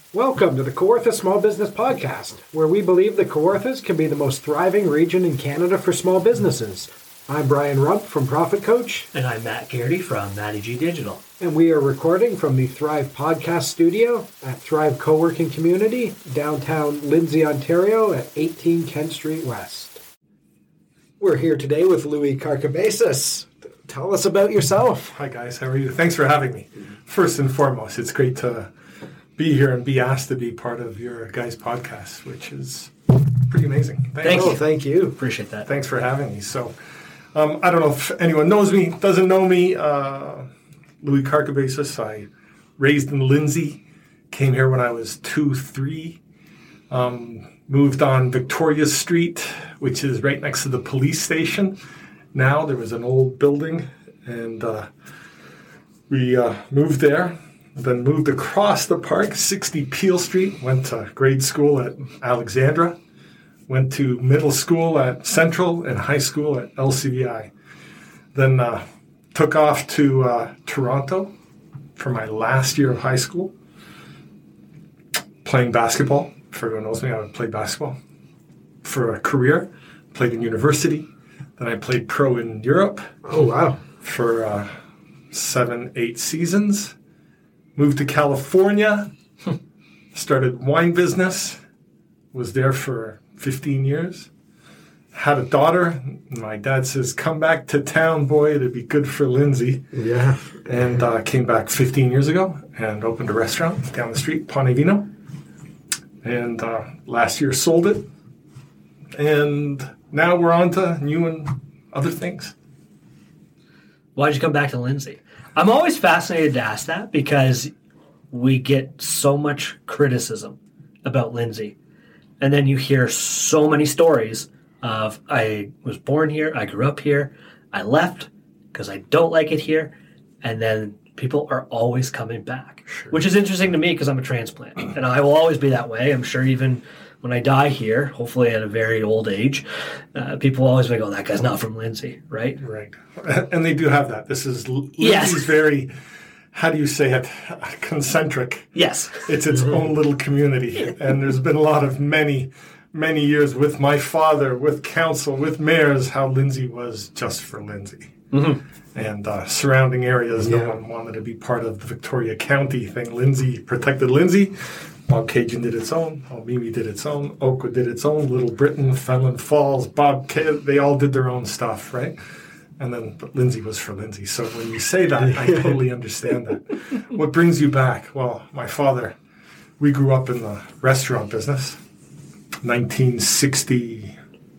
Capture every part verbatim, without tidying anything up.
Welcome to the Kawartha Small Business Podcast, where we believe the Kawarthas can be the most thriving region in Canada for small businesses. I'm Brian Rump from Profit Coach. And I'm Matt Garrity from Matty G Digital. And we are recording from the Thrive Podcast Studio at Thrive Co-working Community, downtown Lindsay, Ontario at eighteen Kent Street West. We're here today with Louis Carcabesis. Tell us about yourself. Hi guys, how are you? Thanks for having me. First and foremost, it's great to be here and be asked to be part of your guys' podcast, which is pretty amazing. Thanks. Thank you. Oh, thank you. Appreciate that. Thanks for having me. So, um, I don't know if anyone knows me, doesn't know me. Uh, Louis Carcabesis. I raised in Lindsay, came here when I was two, three. Um, moved on Victoria Street, which is right next to the police station. Now there was an old building, and uh, we uh, moved there. Then moved across the park, sixty Peel Street, went to grade school at Alexandra, went to middle school at Central and high school at L C V I. Then uh, took off to uh, Toronto for my last year of high school, playing basketball. If everyone knows me, I would play basketball for a career. Played in university. Then I played pro in Europe. Oh, wow. For uh, seven, eight seasons. Moved to California, started wine business, was there for fifteen years, had a daughter. My dad says, come back to town, boy, it'd be good for Lindsay. Yeah. And uh, came back fifteen years ago and opened a restaurant down the street, Ponte Vino. And uh, last year sold it. And now we're on to new and other things. Why'd you come back to Lindsay? I'm always fascinated to ask that because we get so much criticism about Lindsay. And then you hear so many stories of, I was born here, I grew up here, I left because I don't like it here. And then people are always coming back, sure. Which is interesting to me because I'm a transplant. And I will always be that way. I'm sure even when I die here, hopefully at a very old age, uh, people will always be like, oh, that guy's not from Lindsay, right? Right. And they do have that. This is, Lindsay's yes. very, how do you say it, concentric. Yes. It's its own little community. And there's been a lot of many, many years with my father, with council, with mayors, how Lindsay was just for Lindsay. Mm-hmm. And uh, surrounding areas, yeah. no one wanted to be part of the Victoria County thing. Lindsay protected Lindsay. Bob Cajun did its own. Mimi did its own. Oakwood did its own. Little Britain, Fenland Falls, Bob K. They all did their own stuff, right? And then but Lindsay was for Lindsay. So when you say that, I totally understand that. What brings you back? Well, my father, we grew up in the restaurant business. nineteen sixty,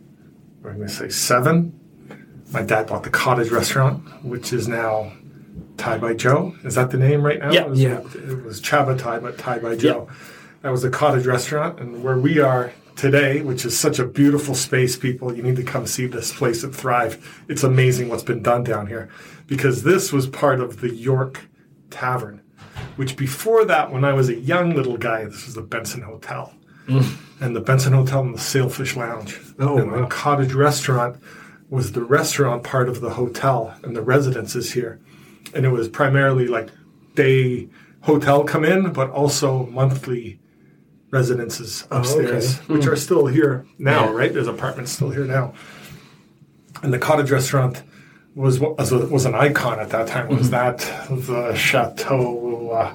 I'm going to say seven. My dad bought the Cottage Restaurant, which is now Thai by Joe. Is that the name right now? Yeah. It was, yeah. It was Chaba Thai, but Thai by Joe. Yep. That was the Cottage Restaurant. And where we are today, which is such a beautiful space, people, you need to come see this place at Thrive. It's amazing what's been done down here. Because this was part of the York Tavern, which before that, when I was a young little guy, this was the Benson Hotel. Mm. And the Benson Hotel and the Sailfish Lounge. Oh, and wow. the Cottage Restaurant was the restaurant part of the hotel and the residences here. And it was primarily like day hotel come in, but also monthly residences upstairs, oh, okay. which mm. are still here now, Yeah. right? There's apartments still here now. And the Cottage Restaurant was was, a, was an icon at that time. Was mm-hmm. that the Chateau? Uh,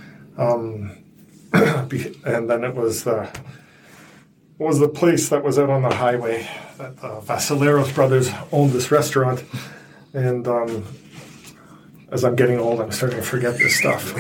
um, and then it was the was the place that was out on the highway that the Vasileros brothers owned this restaurant. And um, as I'm getting old, I'm starting to forget this stuff.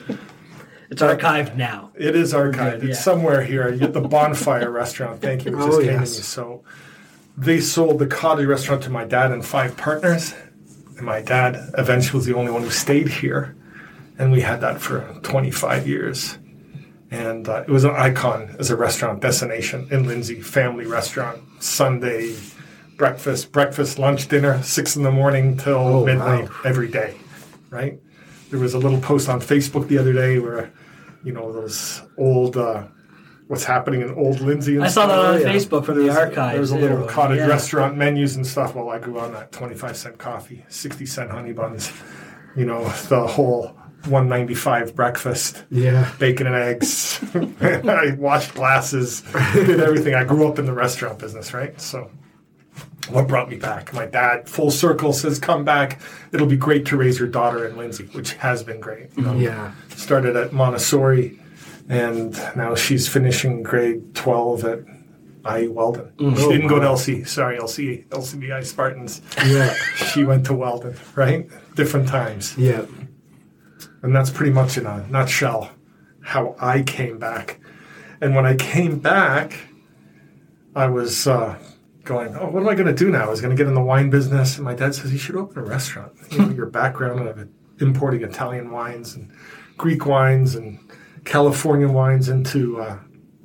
It's archived now. It is archived. Good, it's yeah. somewhere here. You get the Bonfire Restaurant. Thank you. It just Oh, came yes. to me. So they sold the Cottage Restaurant to my dad and five partners. And my dad eventually was the only one who stayed here. And we had that for twenty-five years. And uh, it was an icon as a restaurant destination in Lindsay. Family restaurant, Sunday breakfast, breakfast, lunch, dinner, six in the morning till Oh, midnight wow. every day, right? There was a little post on Facebook the other day where, you know, those old, uh, what's happening in old Lindsay and I saw stuff. that on yeah. Facebook from the There's- archives. There's a little There, cottage yeah. restaurant menus and stuff. Well, I grew on that twenty-five cent coffee, sixty cent honey buns, you know, the whole one ninety-five breakfast, Yeah. bacon and eggs. I washed glasses, did everything. I grew up in the restaurant business, right? So what brought me back? My dad, full circle, says, come back. It'll be great to raise your daughter in Lindsay, which has been great. You know? Yeah. Started at Montessori, and now she's finishing grade twelve at I U Weldon. Mm. She Oh, didn't go to wow. L C. Sorry, L C, L C B I Spartans. Yeah. She went to Weldon, right? Different times. Yeah. And that's pretty much in a nutshell how I came back. And when I came back, I was uh, going, oh, what am I going to do now? I was going to get in the wine business. And my dad says, you should open a restaurant. You know, your background of importing Italian wines and Greek wines and California wines into uh,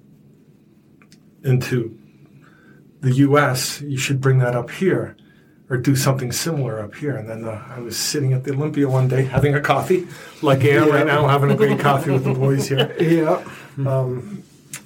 into the U S, you should bring that up here or do something similar up here. And then uh, I was sitting at the Olympia one day having a coffee, like I am Yeah. right now, having a great coffee with the boys here. Yeah. Um,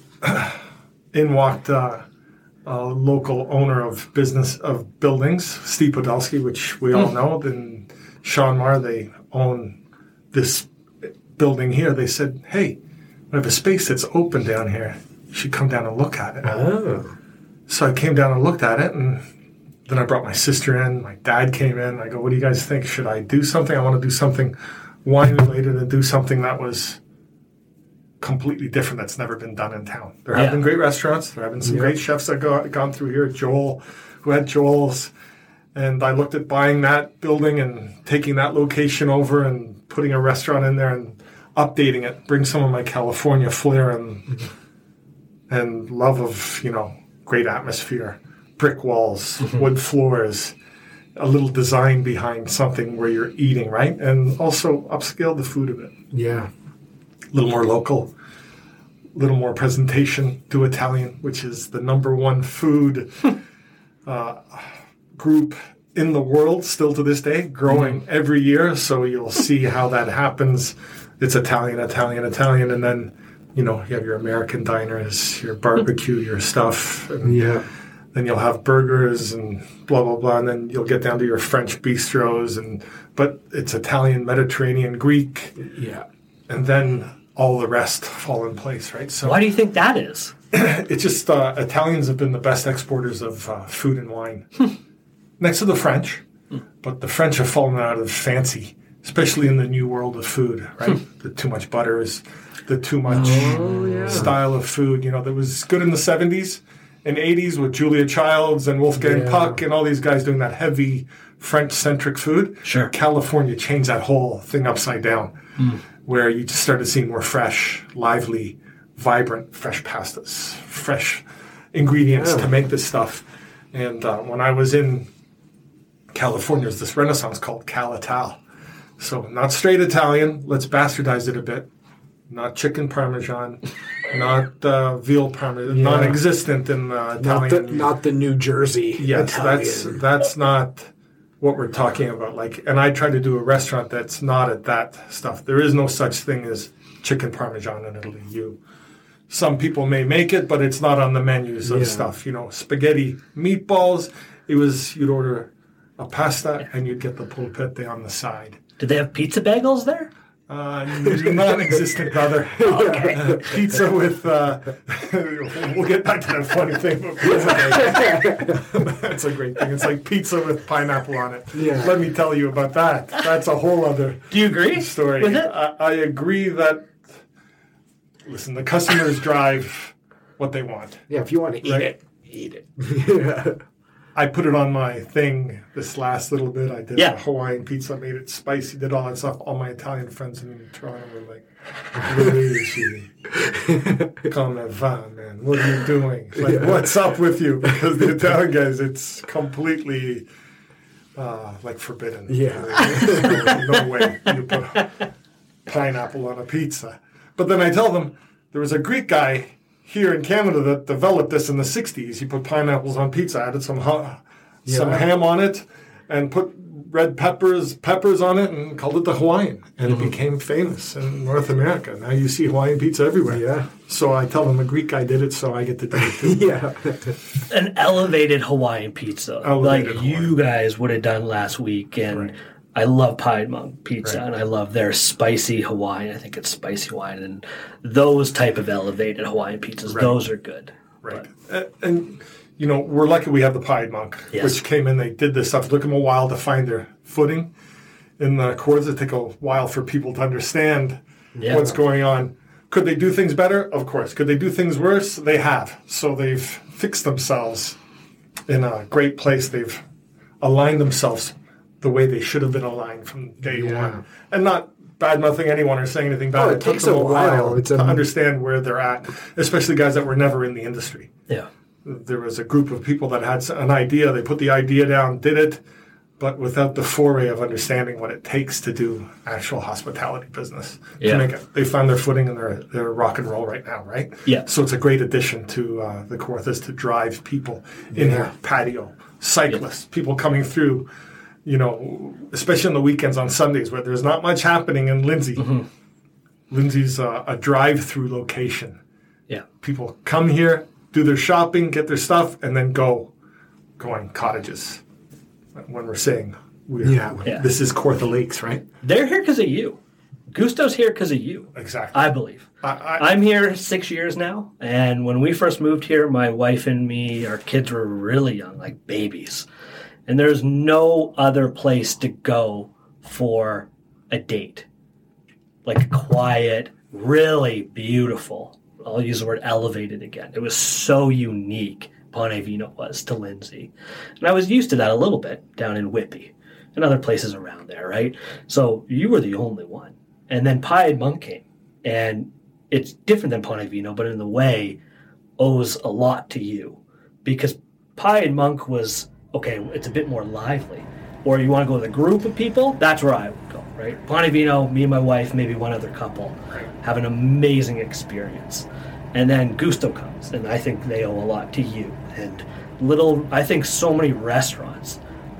in walked uh, a local owner of business of buildings, Steve Podolsky, which we all know. Then Sean Marr, they own this building here. They said, hey, we have a space that's open down here. You should come down and look at it. Oh. So I came down and looked at it, and then I brought my sister in. My dad came in. I go, what do you guys think? Should I do something? I want to do something wine-related and do something that was completely different that's never been done in town. There have Yeah. been great restaurants. There have been some Yeah. great chefs that go gone through here. Joel, who had Joel's. And I looked at buying that building and taking that location over and putting a restaurant in there and updating it, bring some of my California flair and and love of, you know, great atmosphere, brick walls, wood floors, a little design behind something where you're eating, right? And also upscale the food a bit. Yeah. A little more local, a little more presentation to Italian, which is the number one food uh, group in the world still to this day, growing mm-hmm. every year. So you'll see how that happens. It's Italian, Italian, Italian, and then, you know, you have your American diners, your barbecue, your stuff. And Yeah. then you'll have burgers and blah, blah, blah. And then you'll get down to your French bistros. And but it's Italian, Mediterranean, Greek. Yeah. And then all the rest fall in place, right? So Why do you think that is? it's just uh, Italians have been the best exporters of uh, food and wine. Next to the French. But the French have fallen out of fancy, especially in the new world of food, right? The too much butters, the too much Oh, yeah. style of food. You know, that was good in the seventies and eighties with Julia Childs and Wolfgang Yeah. Puck and all these guys doing that heavy French-centric food. Sure. California changed that whole thing upside down, where you just started seeing more fresh, lively, vibrant, fresh pastas, fresh ingredients Yeah. to make this stuff. And uh, when I was in California, there's this renaissance called Calital. So not straight Italian. Let's bastardize it a bit. Not chicken parmesan, not uh, veal parmesan, Yeah. non-existent in uh, Not the, Italian. not the New Jersey Yes, Italian. that's that's not what we're talking about. Like, and I try to do a restaurant that's not at that stuff. There is no such thing as chicken parmesan in Italy. You, some people may make it, but it's not on the menus of Yeah. stuff. You know, spaghetti, meatballs. It was you'd order a pasta and you'd get the polpette on the side. Did they have pizza bagels there? Uh, non-existent, brother. Okay. Pizza with, uh, we'll get back to that funny thing about pizza. That's a great thing. It's like pizza with pineapple on it. Yeah. Let me tell you about that. That's a whole other Do you agree story. with it? I, I agree that, listen, the customers drive what they want. Yeah, if you want to eat Right. it, eat it. yeah. I put it on my thing this last little bit. I did Yeah. a Hawaiian pizza, made it spicy, did all that stuff. All my Italian friends in Toronto were like, Luigi, come va, man. What are you doing? Like, Yeah. what's up with you? Because the Italian guys, it's completely uh, like forbidden. Yeah. no, no way you put pineapple on a pizza. But then I tell them, there was a Greek guy here in Canada that developed this in the sixties. He put pineapples on pizza, added some ha- some Yeah. ham on it, and put red peppers peppers on it, and called it the Hawaiian. And it became famous in North America. Now you see Hawaiian pizza everywhere. Yeah. So I tell them a Greek guy did it, so I get to do it too. Yeah. An elevated Hawaiian pizza, Elevated like Hawaiian. you guys would have done last week, and Right. I love Pied Monk pizza, Right. and I love their spicy Hawaiian. I think it's spicy Hawaiian, and those type of elevated Hawaiian pizzas. Right. Those are good. Right. And, and, you know, we're lucky we have the Pied Monk, Yes. which came in, they did this stuff. It took them a while to find their footing in the chords. It took a while for people to understand Yeah. what's going on. Could they do things better? Of course. Could they do things worse? They have. So they've fixed themselves in a great place. They've aligned themselves the way they should have been aligned from day Yeah. one. And not bad mouthing anyone or saying anything bad. Oh, it took takes them a while. It's to a- understand where they're at, especially guys that were never in the industry. Yeah. There was a group of people that had an idea. They put the idea down, did it, but without the foray of understanding what it takes to do actual hospitality business Yeah. to make it. They found their footing and they're, they're rock and roll right now, right? Yeah. So it's a great addition to uh, the Kawarthas to drive people in Yeah. here, patio, cyclists, people coming through, you know, especially on the weekends on Sundays where there's not much happening in Lindsay. Mm-hmm. Lindsay's uh, a drive-through location. Yeah. People come here, do their shopping, get their stuff, and then go, go on cottages. When we're saying we're, Yeah. Yeah. this is Kawartha Lakes, right? They're here because of you. Gusto's here because of you. Exactly. I believe. I, I, I'm here six years now, and when we first moved here, my wife and me, our kids were really young, like babies. And there's no other place to go for a date. Like quiet, really beautiful. I'll use the word elevated again. It was so unique, Ponte Vino was to Lindsay. And I was used to that a little bit down in Whitby and other places around there, right? So you were the only one. And then Pied Monk came. And it's different than Ponte Vino, but in the way owes a lot to you. Because Pied Monk was, okay, it's a bit more lively. Or you want to go with a group of people, that's where I would go, right? Ponte Vino, me and my wife, maybe one other couple, have an amazing experience. And then Gusto comes, and I think they owe a lot to you. And little, I think so many restaurants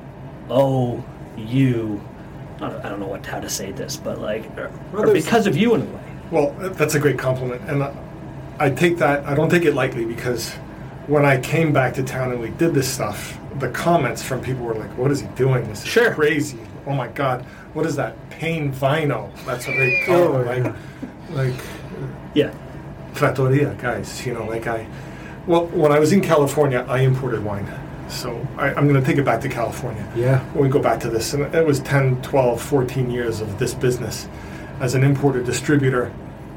owe you, I don't, I don't know what how to say this, but like, or, Well, or there's- because of you in a way. well, that's a great compliment. And I, I take that, I don't take it lightly because when I came back to town and we did this stuff, the comments from people were like, what is he doing? This is Sure. crazy. Oh my God. What is that? Pain Vino. That's what they call Oh, it. Like, like Yeah. trattoria guys, you know, like I, well, when I was in California, I imported wine. So I, I'm going to take it back to California. Yeah. When we go back to this, and it was ten, twelve, fourteen years of this business as an importer distributor.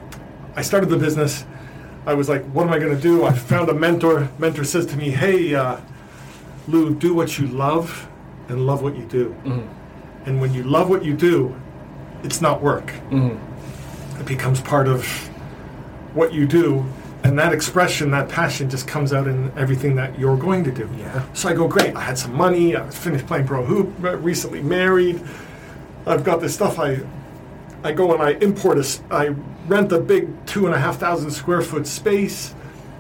I started the business. I was like, what am I going to do? I found a mentor. Mentor says to me, hey, uh, Lou, do what you love and love what you do. Mm-hmm. And when you love what you do, it's not work. Mm-hmm. It becomes part of what you do, and that expression, that passion just comes out in everything that you're going to do. Yeah. So I go, great, I had some money, I was finished playing pro hoop, recently married, I've got this stuff, I I go and I import a, s- I rent a big two and a half thousand square foot space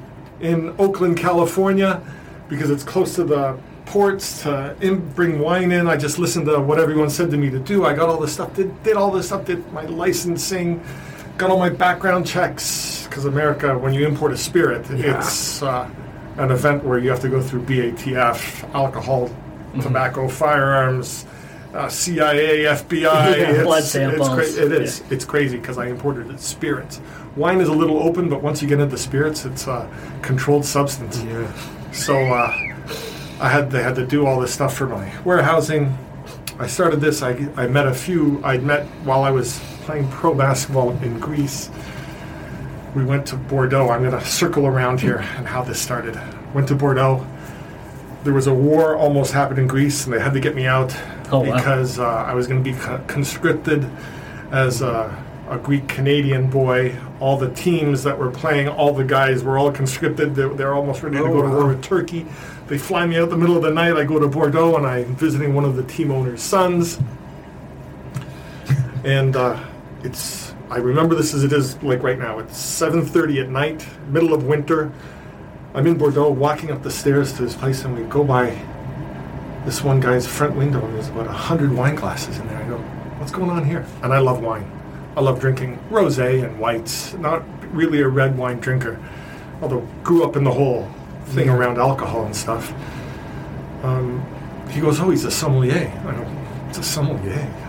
in Oakland, California, because it's close to the ports to in, bring wine in. I just listened to what everyone said to me to do. I got all this stuff, did, did all this stuff, did my licensing, got all my background checks, because America, when you import a spirit, Yeah. it's uh, an event where you have to go through B A T F, alcohol, tobacco, firearms, uh, C I A, F B I. Yeah, it's, blood it's samples. cra- it is. Yeah. It's crazy because I imported it spirits. Wine is a little open, but once you get into spirits, it's a controlled substance. Yeah. So uh, I had they had to do all this stuff for my warehousing. I started this. I, I met a few. I'd met while I was playing pro basketball in Greece. We went to Bordeaux. I'm going to circle around here and how this started. Went to Bordeaux. There was a war almost happened in Greece, and they had to get me out Oh, wow. because uh, I was going to be co- conscripted as a, a Greek Canadian boy. All the teams that were playing, all the guys were all conscripted. They're, they're almost ready to Oh, go to war wow. with Turkey. They fly me out in the middle of the night. I go to Bordeaux, and I'm visiting one of the team owners' sons. And uh, it's I remember this as it is like right now. It's seven thirty at night, middle of winter. I'm in Bordeaux, walking up the stairs to this place, and we go by this one guy's front window, and there's about a hundred wine glasses in there. I go, "What's going on here?" And I love wine. I love drinking rosé and whites. Not really a red wine drinker, although grew up in the whole thing Yeah. around alcohol and stuff. Um, he goes, "Oh, he's a sommelier." I go, "It's a sommelier."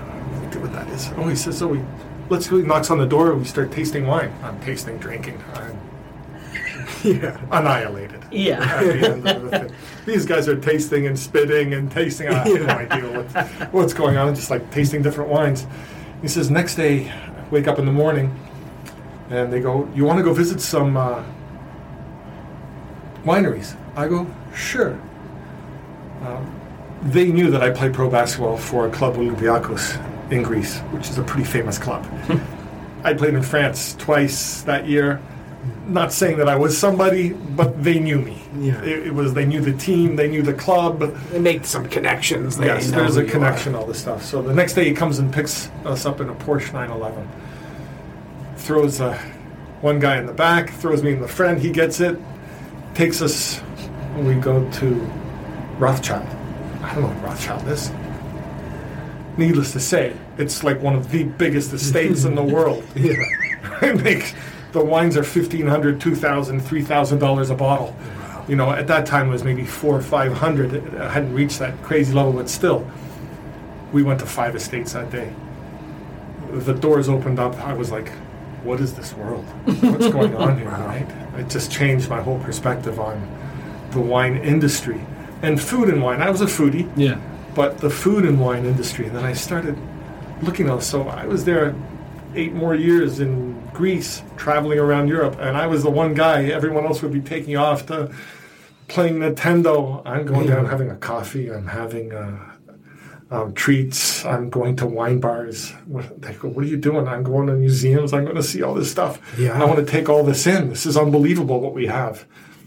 idea what that is. Oh, he says, so we, let's go. He knocks on the door. We start tasting wine. I'm tasting, drinking. I'm Yeah. annihilated. Yeah. At the end of the thing. These guys are tasting and spitting and tasting. I have no idea what, what's going on. Just like tasting different wines. He says, next day, I wake up in the morning, and they go, you want to go visit some uh, wineries? I go, sure. Um, they knew that I played pro basketball for Club Olympiakos in Greece, which is a pretty famous club. I played in France twice that year. Not saying that I was somebody, but they knew me. Yeah. It, it was, they knew the team, they knew the club. They make some connections. They Yes, know there's who a you connection, are. all this stuff. So the next day he comes and picks us up in a Porsche nine eleven. Throws uh, one guy in the back, throws me in the front, he gets it, takes us, we go to Rothschild. I don't know what Rothschild is. Needless to say, it's like one of the biggest estates in the world. Yeah. I make the wines are fifteen hundred dollars, two thousand dollars, three thousand dollars a bottle. Wow. You know, at that time it was maybe four or five hundred. It hadn't reached that crazy level, but still, we went to five estates that day. The doors opened up. I was like, "What is this world? What's going on here?" Wow. Right? It just changed my whole perspective on the wine industry and food and wine. I was a foodie. Yeah. But the food and wine industry, and then I started looking at. So I was there eight more years in Greece, traveling around Europe, and I was the one guy. Everyone else would be taking off to playing Nintendo. I'm going down having a coffee. I'm having uh, um, treats. I'm going to wine bars. What, they go, what are you doing? I'm going to museums. I'm going to see all this stuff. Yeah. I want to take all this in. This is unbelievable what we have.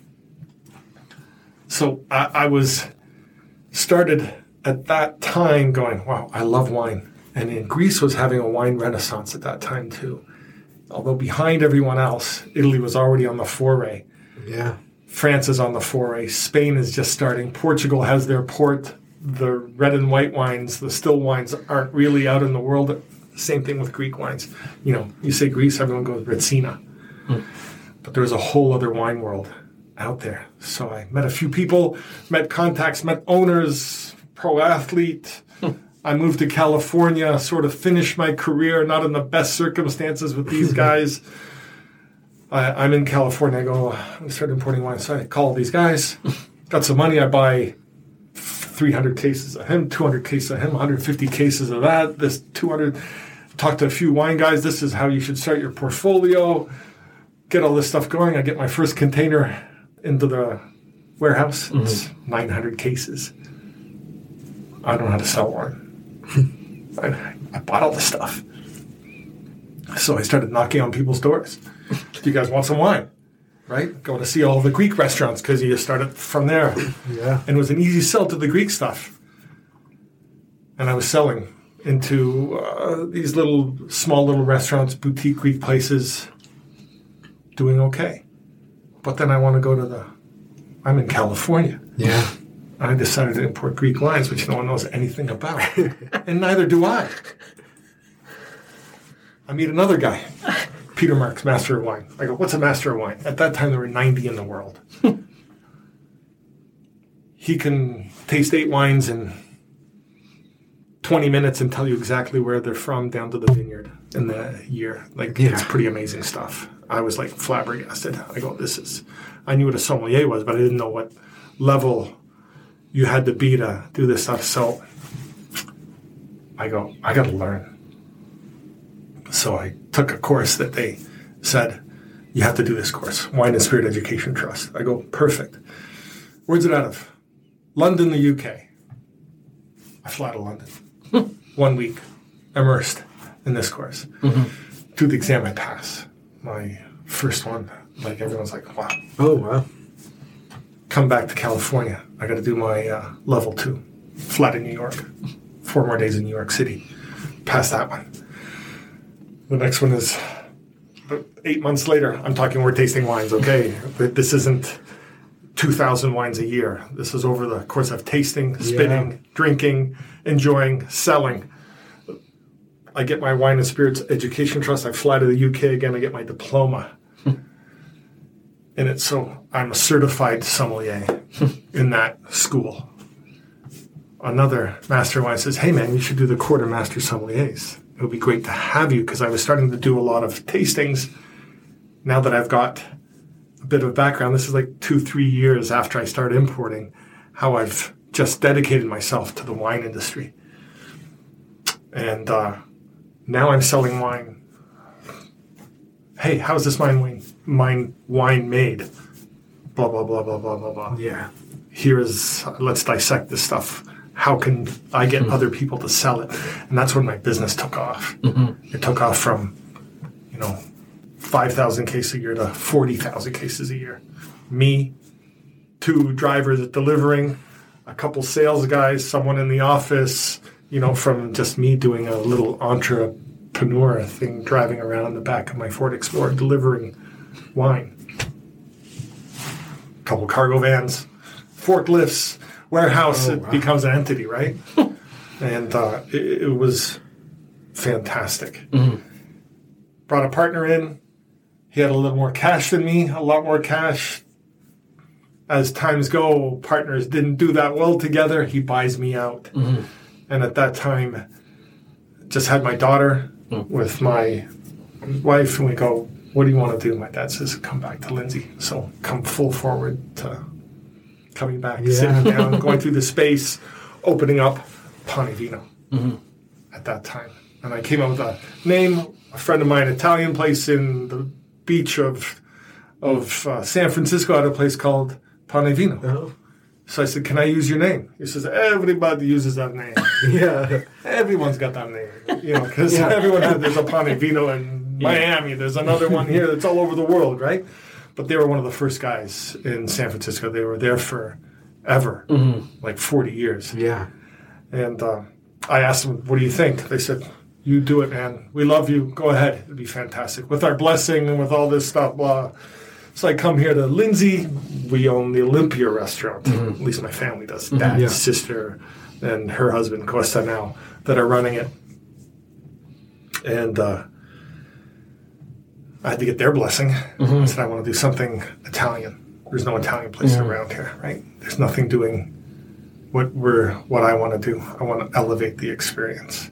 So I, I was started at that time going, wow, I love wine. And in Greece was having a wine renaissance at that time too. Although behind everyone else, Italy was already on the foray. Yeah. France is on the foray. Spain is just starting. Portugal has their port. The red and white wines, the still wines aren't really out in the world. Same thing with Greek wines. You know, you say Greece, everyone goes Retsina. Mm. But there's a whole other wine world out there. So I met a few people, met contacts, met owners, pro athlete. I moved to California, sort of finished my career, not in the best circumstances with these guys. I, I'm in California. I go, I started importing wine. So I call these guys, got some money. I buy three hundred cases of him, two hundred cases of him, one hundred fifty cases of that, this two hundred. Talk to a few wine guys. This is how you should start your portfolio. Get all this stuff going. I get my first container into the warehouse. Mm-hmm. It's nine hundred cases. I don't know how to sell wine. I, I bought all the stuff. So I started knocking on people's doors. Do you guys want some wine? Right? Going to see all the Greek restaurants because you started from there. Yeah. And it was an easy sell to the Greek stuff. And I was selling into uh, these little, small little restaurants, boutique Greek places, doing okay. But then I want to go to the, I'm in California. Yeah. I decided to import Greek wines, which no one knows anything about. And neither do I. I meet another guy, Peter Marks, Master of Wine. I go, what's a Master of Wine? At that time, there were ninety in the world. He can taste eight wines in twenty minutes and tell you exactly where they're from down to the vineyard in the year. Like, Yeah. It's pretty amazing stuff. I was like flabbergasted. I go, this is, I knew what a sommelier was, but I didn't know what level you had to be to do this stuff. So I go, I got to learn. So I took a course that they said, you have to do this course, Wine and Spirit Education Trust. I go, perfect. Where's it out of? London, the U K. I fly to London. One week, immersed in this course. Mm-hmm. Do the exam, I pass. My first one, like everyone's like, wow. Oh, wow. Come back to California. I got to do my uh, level two. Fly to New York. Four more days in New York City. Pass that one. The next one is eight months later. I'm talking, we're tasting wines, okay? This isn't two thousand wines a year. This is over the course of tasting, spitting, yeah. drinking, enjoying, selling. I get my Wine and Spirits Education Trust. I fly to the U K again. I get my diploma. And it's so, I'm a certified sommelier in that school. another master wine says, hey man, you should do the quartermaster sommeliers. It would be great to have you, because I was starting to do a lot of tastings. Now that I've got a bit of a background, this is like two, three years after I started importing, how I've just dedicated myself to the wine industry. And uh, now I'm selling wine. Hey, how's this wine, wine, wine, wine made? Blah, blah, blah, blah, blah, blah, blah. Yeah. Here is, let's dissect this stuff. How can I get mm-hmm. other people to sell it? And that's when my business took off. Mm-hmm. It took off from, you know, five thousand cases a year to forty thousand cases a year. Me, two drivers delivering, a couple sales guys, someone in the office, you know, from just me doing a little entrepreneur thing, driving around in the back of my Ford Explorer, delivering wine. A couple cargo vans, forklifts, warehouse, oh, it wow. becomes an entity, right? and uh, it, it was fantastic. Mm-hmm. Brought a partner in. He had a little more cash than me, a lot more cash. As times go, partners didn't do that well together. He buys me out. Mm-hmm. And at that time, just had my daughter mm-hmm. with my wife, and we go, what do you want to do? My dad says, come back to Lindsay. So come full forward to coming back, yeah. sitting down, going through the space, opening up Pane Vino mm-hmm. at that time. And I came up with a name, a friend of mine, Italian place in the beach of of uh, San Francisco, had a place called Pane Vino. Uh-huh. So I said, can I use your name? He says, everybody uses that name. yeah. Everyone's got that name, you know, because yeah. everyone has, there's a Pane Vino in yeah. Miami. There's another one here that's all over the world, right? But they were one of the first guys in San Francisco. They were there for ever, mm-hmm. like forty years. Yeah. And uh, I asked them, what do you think? They said, you do it, man. We love you. Go ahead. It'd be fantastic. With our blessing and with all this stuff, blah. So I come here to Lindsay. We own the Olympia restaurant. Mm-hmm. At least my family does. Dad, mm-hmm. yeah. sister, and her husband, Costa now, that are running it. And uh, I had to get their blessing. Mm-hmm. I said, I want to do something Italian. There's no Italian place mm-hmm. around here, right? There's nothing doing what we're what I want to do. I want to elevate the experience.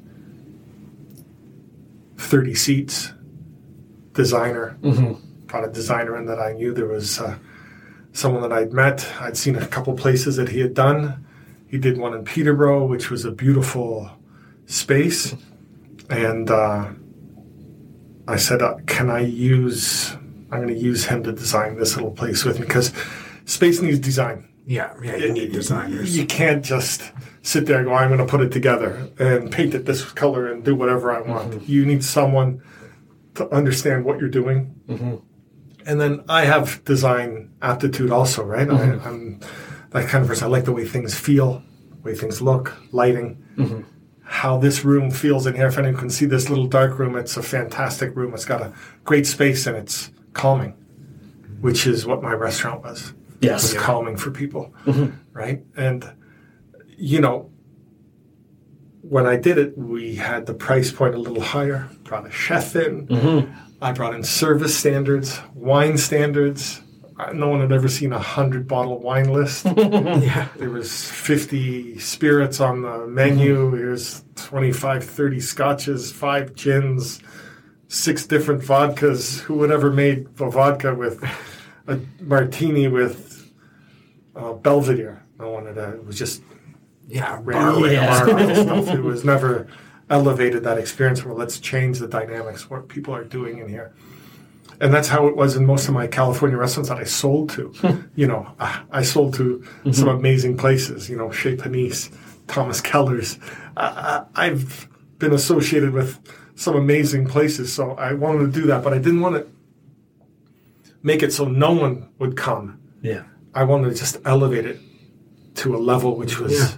thirty seats, designer, mm-hmm. brought a designer in that I knew. There was uh, someone that I'd met. I'd seen a couple places that he had done. He did one in Peterborough, which was a beautiful space. And uh, I said, uh, can I use, I'm going to use him to design this little place with me, because space needs design. Yeah, yeah, you need designers. You can't just sit there and go, I'm going to put it together and paint it this color and do whatever I want. Mm-hmm. You need someone to understand what you're doing. Mm-hmm. And then I have design aptitude also, right? Mm-hmm. I, I'm that kind of person. I like the way things feel, the way things look, lighting, mm-hmm. how this room feels in here. If anyone can see this little dark room, it's a fantastic room. It's got a great space and it's calming, which is what my restaurant was. Yes. It was yeah. calming for people, mm-hmm. right? And, you know, when I did it, we had the price point a little higher, brought a chef in. Mm-hmm. I brought in service standards, wine standards. No one had ever seen a hundred-bottle wine list. yeah. There was fifty spirits on the menu. Mm-hmm. There's twenty-five, thirty scotches, five gins, six different vodkas. Who would ever made a vodka with a martini with uh, Belvedere? No one had. Uh, it was just yeah, bar yeah. bar stuff. It was never elevated that experience. Where let's change the dynamics, what people are doing in here. And that's how it was in most of my California restaurants that I sold to. you know, I sold to mm-hmm. some amazing places, you know, Chez Panisse, Thomas Keller's. I, I've been associated with some amazing places, so I wanted to do that, but I didn't want to make it so no one would come. Yeah. I wanted to just elevate it to a level which was yeah.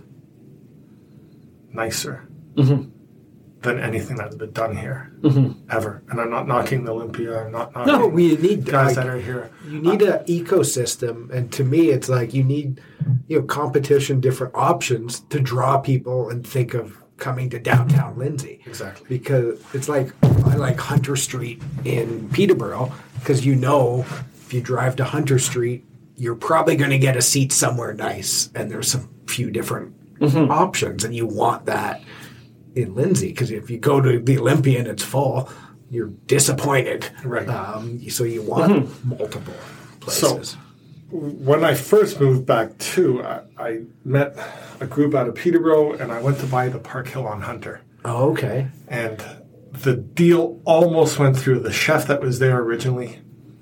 nicer. Mm-hmm. than anything that had been done here mm-hmm. ever. And I'm not knocking the Olympia. I'm not knocking no, we need guys like, that are here. You need uh, an ecosystem. And to me, it's like you need, you know, competition, different options to draw people and think of coming to downtown Lindsay. Exactly. Because it's like, I like Hunter Street in Peterborough because you know if you drive to Hunter Street, you're probably going to get a seat somewhere nice. And there's some few different mm-hmm. options, and you want that in Lindsay, because if you go to the Olympia and it's full, you're disappointed. Right. Um, so you want mm-hmm. multiple places. So when I first moved back too, I, I met a group out of Peterborough, and I went to buy the Park Hill on Hunter. Oh, okay. And the deal almost went through. The chef that was there originally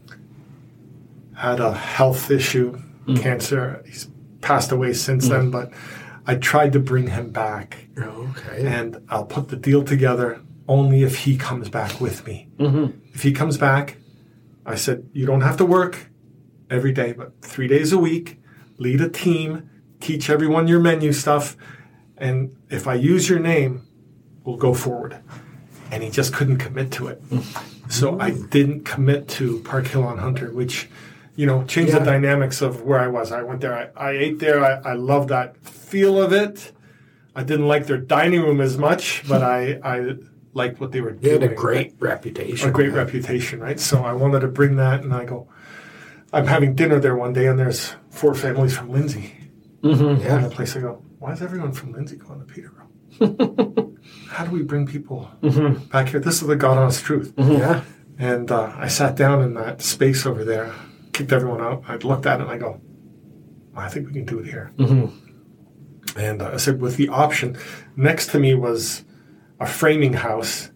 had a health issue, mm. cancer. He's passed away since mm. then, but I tried to bring him back. Oh, okay. And I'll put the deal together only if he comes back with me. Mm-hmm. If he comes back, I said, you don't have to work every day, but three days a week, lead a team, teach everyone your menu stuff, and if I use your name, we'll go forward. And he just couldn't commit to it. Mm. So I didn't commit to Park Hill on Hunter, which, you know, changed yeah. the dynamics of where I was. I went there, I, I ate there, I, I loved that feel of it. I didn't like their dining room as much, but I, I liked what they were they doing. They had a great right? reputation. A great reputation, right? So I wanted to bring that, and I go, I'm having dinner there one day, and there's four families from Lindsay. Mm-hmm. Yeah. In the place, I go, why is everyone from Lindsay going to Peterborough? How do we bring people mm-hmm. back here? This is the God honest truth. Mm-hmm. Yeah. And uh, I sat down in that space over there, kicked everyone out. I looked at it, and I go, I think we can do it here. Mm-hmm. And uh, I said, with the option, next to me was a framing house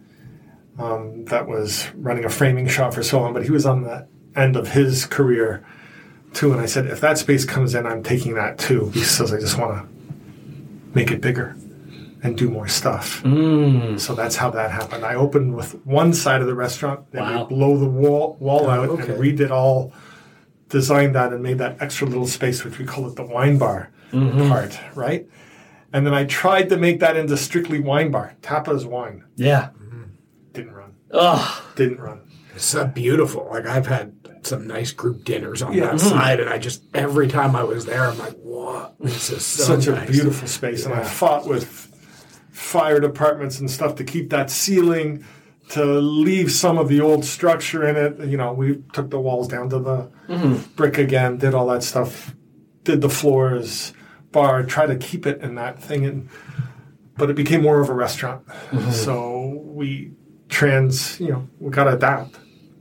um, that was running a framing shop for so long, but he was on the end of his career too. And I said, if that space comes in, I'm taking that too, because I just want to make it bigger and do more stuff. Mm. So that's how that happened. I opened with one side of the restaurant, then wow. we blow the wall, wall oh, out okay. and redid all, designed that and made that extra little space, which we call it the wine bar mm-hmm. part, right? And then I tried to make that into strictly wine bar. Tapas wine. Yeah. Mm-hmm. Didn't run. Ugh. Didn't run. It's so beautiful. Like, I've had some nice group dinners on yeah. that mm-hmm. side, and I just, every time I was there, I'm like, what? This is so Such nice. a beautiful space. Yeah. And I fought with fire departments and stuff to keep that ceiling, to leave some of the old structure in it. You know, we took the walls down to the mm-hmm. brick again, did all that stuff, did the floors, bar, try to keep it in that thing. And, but it became more of a restaurant. Mm-hmm. So we trans, you know, we got to adapt.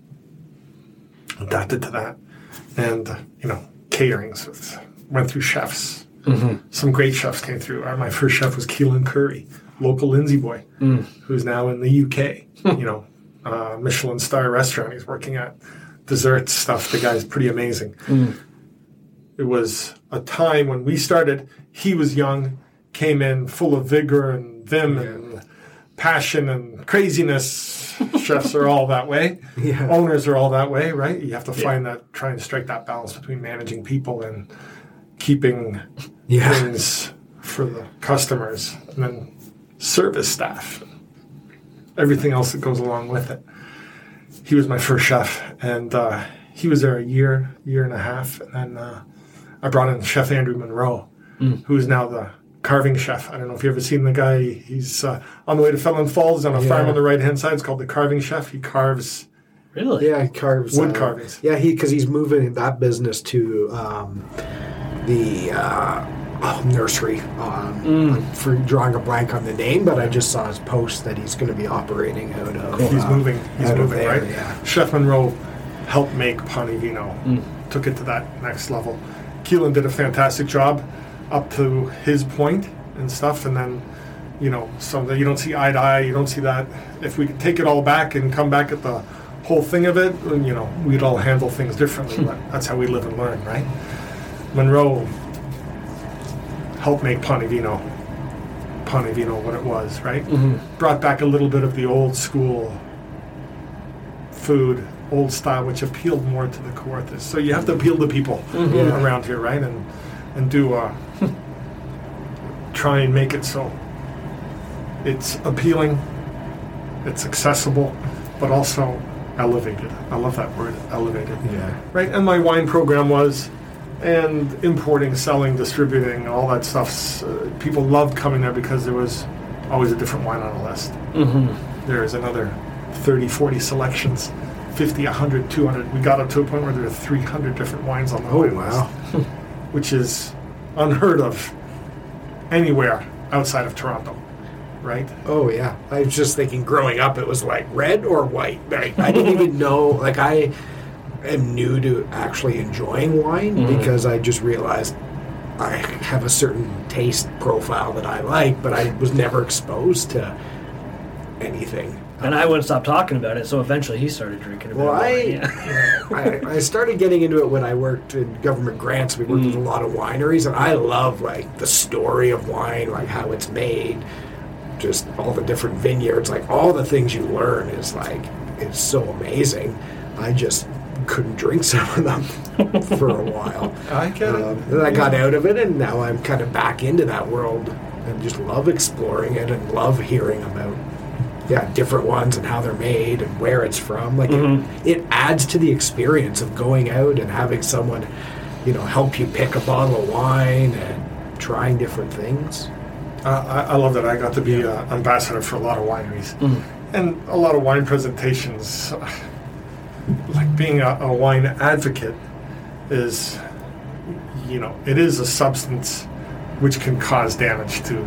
Adapted to that. And, uh, you know, caterings, with, went through chefs. Mm-hmm. Some great chefs came through. My first chef was Keelan Curry, local Lindsay boy, mm. who's now in the U K. You know, uh, Michelin star restaurant. He's working at dessert stuff. The guy's pretty amazing. Mm. It was a time when we started, he was young, came in full of vigor and vim yeah. and passion and craziness. Chefs are all that way. Yeah. Owners are all that way, right? You have to find yeah. that, try and strike that balance between managing people and keeping yeah. things for the customers, and then service staff, everything else that goes along with it. He was my first chef, and uh, he was there a year, year and a half, and then uh, I brought in Chef Andrew Monroe, mm. who is now the carving chef. I don't know if you've ever seen the guy. He's uh, on the way to Felon Falls on a yeah. farm on the right-hand side. It's called the Carving Chef. He carves really, yeah, he carves wood uh, carvings. Yeah, he because he's moving that business to um, the uh, oh, nursery. Um, mm. For drawing a blank on the name, but I just saw his post that he's going to be operating out of. Cool. He's uh, moving. He's out of moving, there, right? Yeah. Chef Monroe helped make Ponte Vino. Mm. Took it to that next level. Keelan did a fantastic job up to his point and stuff, and then, you know, some that you don't see eye to eye, you don't see that. If we could take it all back and come back at the whole thing of it, you know, we'd all handle things differently. But that's how we live and learn, right? Monroe helped make Ponte Vino, Ponte Vino what it was, right? Mm-hmm. Brought back a little bit of the old school food, old style, which appealed more to the Kawarthas. So you have to appeal to people mm-hmm. Yeah. around here, right? And and do uh, try and make it so it's appealing, it's accessible, but also elevated. I love that word, elevated. Yeah. Right? And my wine program was, and importing, selling, distributing, all that stuff. Uh, people loved coming there because there was always a different wine on the list. Mm-hmm. There is another thirty, forty selections, fifty, one hundred, two hundred. We got up to a point where there were three hundred different wines on the Oh, wine wow. list, which is unheard of anywhere outside of Toronto, right? Oh yeah, I was just thinking. Growing up, it was like red or white. Like, I didn't even know. Like I am new to actually enjoying wine mm-hmm. because I just realized I have a certain taste profile that I like, but I was never exposed to anything. And I wouldn't stop talking about it, so eventually he started drinking a bit. Well, of I, wine, yeah. I I started getting into it when I worked in government grants. We worked mm. with a lot of wineries, and I love like the story of wine, like how it's made, just all the different vineyards, like all the things you learn is like it's so amazing. I just couldn't drink some of them for a while. I get it. Um, then I got out of it, and now I'm kind of back into that world, and just love exploring it and love hearing about. Yeah, different ones and how they're made and where it's from. Like mm-hmm. it, it adds to the experience of going out and having someone, you know, help you pick a bottle of wine and trying different things. Uh, I, I love that. I got to be an uh, ambassador for a lot of wineries mm-hmm. and a lot of wine presentations. Like being a, a wine advocate is, you know, it is a substance which can cause damage to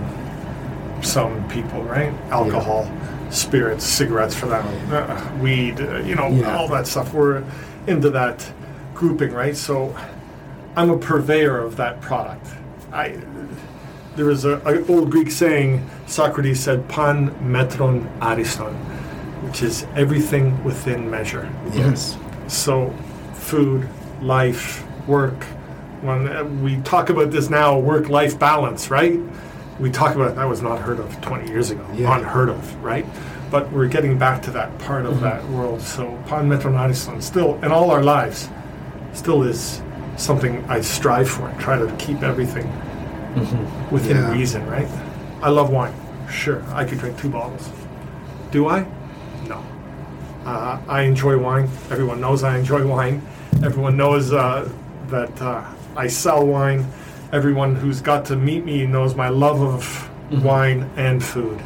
some people, right? Alcohol. Yeah. Spirits, cigarettes for that, uh, weed, uh, you know, yeah. all that stuff. We're into that grouping, right? So I'm a purveyor of that product. I there is a, a old Greek saying. Socrates said, "Pan metron ariston," which is everything within measure. Yes. So, food, life, work. When we talk about this now, work-life balance, right? We talk about that was not heard of twenty years ago, yeah. unheard of, right? But we're getting back to that part of mm-hmm. that world. So Pan metron ariston still, in all our lives, still is something I strive for. I try to keep everything mm-hmm. within yeah. reason, right? I love wine. Sure, I could drink two bottles. Do I? No. Uh, I enjoy wine. Everyone knows I enjoy wine. Everyone knows uh, that uh, I sell wine. Everyone who's got to meet me knows my love of mm-hmm. wine and food.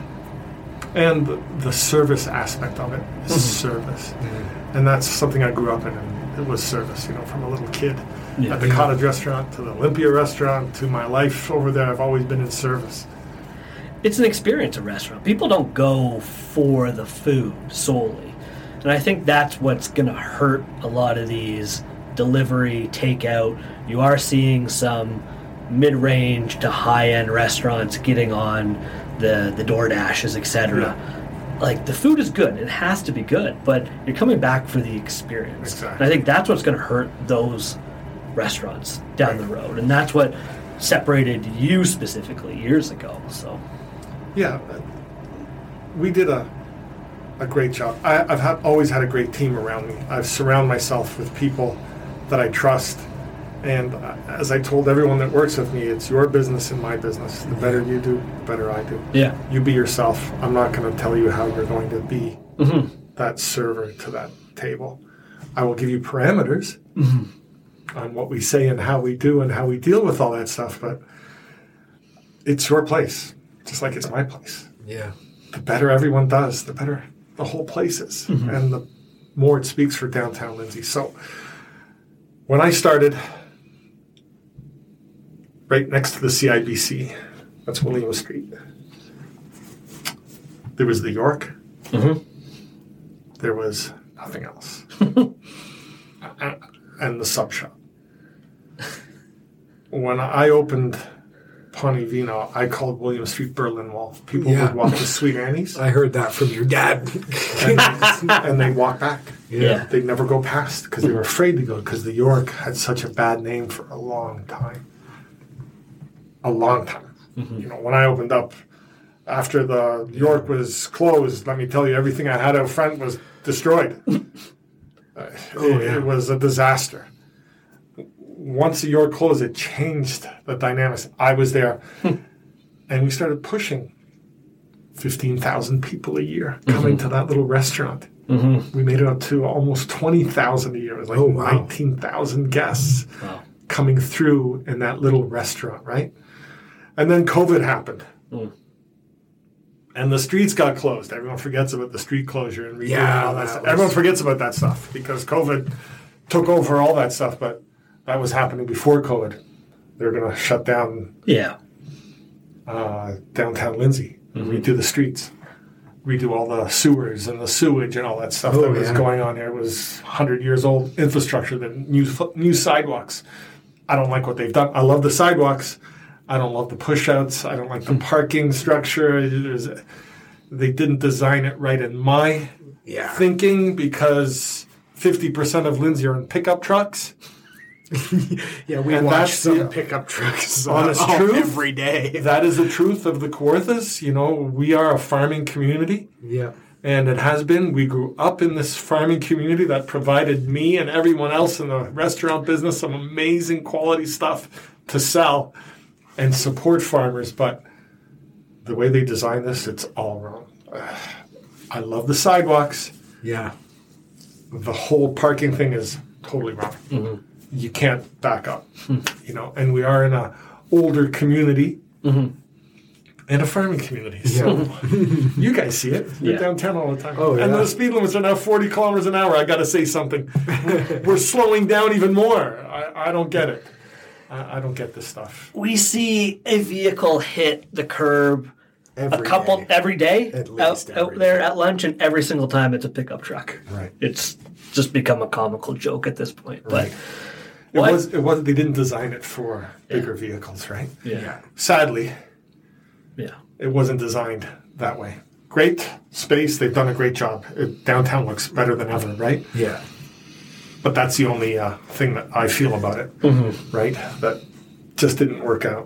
And the, the service aspect of it is mm-hmm. service. Mm-hmm. And that's something I grew up in, and it was service, you know, from a little kid. Yeah. At the Cottage restaurant, to the Olympia restaurant, to my life over there, I've always been in service. It's an experience, a restaurant. People don't go for the food solely. And I think that's what's going to hurt a lot of these delivery, takeout. You are seeing some mid-range to high-end restaurants getting on the the DoorDashes, et cetera. Yeah. Like the food is good; it has to be good, but you're coming back for the experience. Exactly. And I think that's what's going to hurt those restaurants down right. the road, and that's what separated you specifically years ago. So, yeah, we did a a great job. I, I've had, always had a great team around me. I've surrounded myself with people that I trust. And as I told everyone that works with me, it's your business and my business. The better you do, the better I do. Yeah. You be yourself. I'm not going to tell you how you're going to be mm-hmm. that server to that table. I will give you parameters mm-hmm. on what we say and how we do and how we deal with all that stuff, but it's your place, just like it's my place. Yeah. The better everyone does, the better the whole place is. Mm-hmm. And the more it speaks for downtown Lindsay. So when I started... right next to the C I B C. That's William Street. There was the York. Mm-hmm. There was nothing else. And the sub shop. When I opened Pawnee Vino, I called William Street Berlin Wall. People yeah. would walk to Sweet Annie's. I heard that from your dad. and, and they'd walk back. Yeah. They'd never go past because they were afraid to go because the York had such a bad name for a long time. A long time. Mm-hmm. You know, when I opened up after the York was closed, let me tell you, everything I had out front was destroyed. uh, oh, it, yeah. it was a disaster. Once the York closed, it changed the dynamics. I was there, and we started pushing fifteen thousand people a year coming mm-hmm. to that little restaurant. Mm-hmm. We made it up to almost twenty thousand a year. It was like oh, wow. nineteen thousand guests wow. coming through in that little restaurant, right? And then COVID happened. Mm. And the streets got closed. Everyone forgets about the street closure and redoing yeah, all that, that stuff. was... Everyone forgets about that stuff because COVID took over all that stuff, but that was happening before COVID. They were going to shut down yeah. uh, downtown Lindsay, mm-hmm. redo the streets, redo all the sewers and the sewage and all that stuff oh, that was yeah. going on there. It was one hundred years old infrastructure, the new, new sidewalks. I don't like what they've done. I love the sidewalks. I don't love the push-outs. I don't like the parking structure. There's, they didn't design it right in my yeah. thinking because fifty percent of Lindsay are in pickup trucks. yeah, we and watch some the, pickup trucks uh, honest truth every day. That is the truth of the Kawarthas. You know, we are a farming community. Yeah. And it has been. We grew up in this farming community that provided me and everyone else in the restaurant business some amazing quality stuff to sell and support farmers. But the way they designed this, it's all wrong. I love the sidewalks. Yeah. The whole parking thing is totally wrong. Mm-hmm. You can't back up, mm-hmm. you know. And we are in a older community mm-hmm. and a farming community. So yeah. you guys see it. You're yeah. downtown all the time. Oh, yeah. And the speed limits are now forty kilometers an hour. I got to say something. We're slowing down even more. I, I don't get it. I, I don't get this stuff. We see a vehicle hit the curb every a couple day. every day at least out, out there at lunch, and every single time it's a pickup truck. Right. It's just become a comical joke at this point. Right. But it what? was. It was. They didn't design it for bigger yeah. vehicles, right? Yeah. yeah. Sadly. Yeah. It wasn't designed that way. Great space. They've done a great job. It, downtown looks better than ever, right? Yeah. But that's the only uh, thing that I feel about it, mm-hmm. right? That just didn't work out.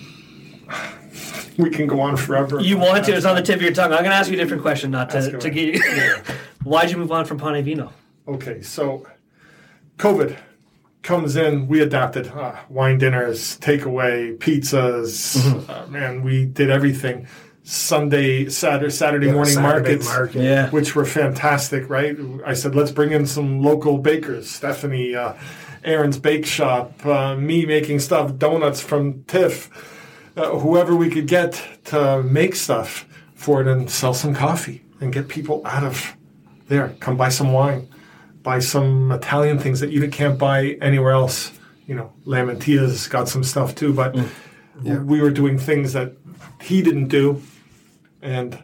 We can go on forever. You want to. It's on the tip of your tongue. I'm going to ask you a different question, not to, to get you. Yeah. Why'd you move on from Pane Vino? Okay, so COVID comes in. We adapted. Uh, wine dinners, takeaway, pizzas. Mm-hmm. Uh, man, we did everything. Sunday, Saturday, Saturday yeah, morning Saturday markets, market. yeah. which were fantastic, right? I said, let's bring in some local bakers. Stephanie, uh, Aaron's Bake Shop, uh, me making stuff, donuts from Tiff, uh, whoever we could get to make stuff for it and sell some coffee and get people out of there. Come buy some wine, buy some Italian things that you can't buy anywhere else. You know, Lamantia's got some stuff too, but mm. yeah. we were doing things that he didn't do. And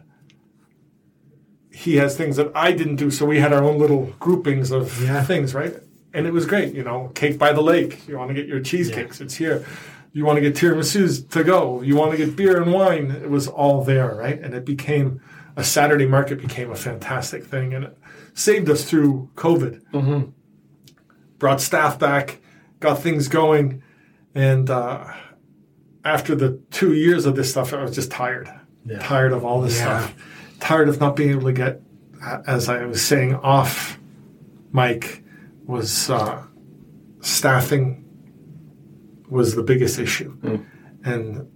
he has things that I didn't do, so we had our own little groupings of yeah. things, right? And it was great, you know, Cake by the Lake. You want to get your cheesecakes, yeah. it's here. You want to get tiramisus to go. You want to get beer and wine. It was all there, right? And it became, a Saturday market became a fantastic thing, and it saved us through COVID. Mm-hmm. Brought staff back, got things going, and uh, after the two years of this stuff, I was just tired. Yeah. Tired of all this yeah. stuff. Tired of not being able to get, as I was saying off mic, was uh, staffing was the biggest issue. Mm. And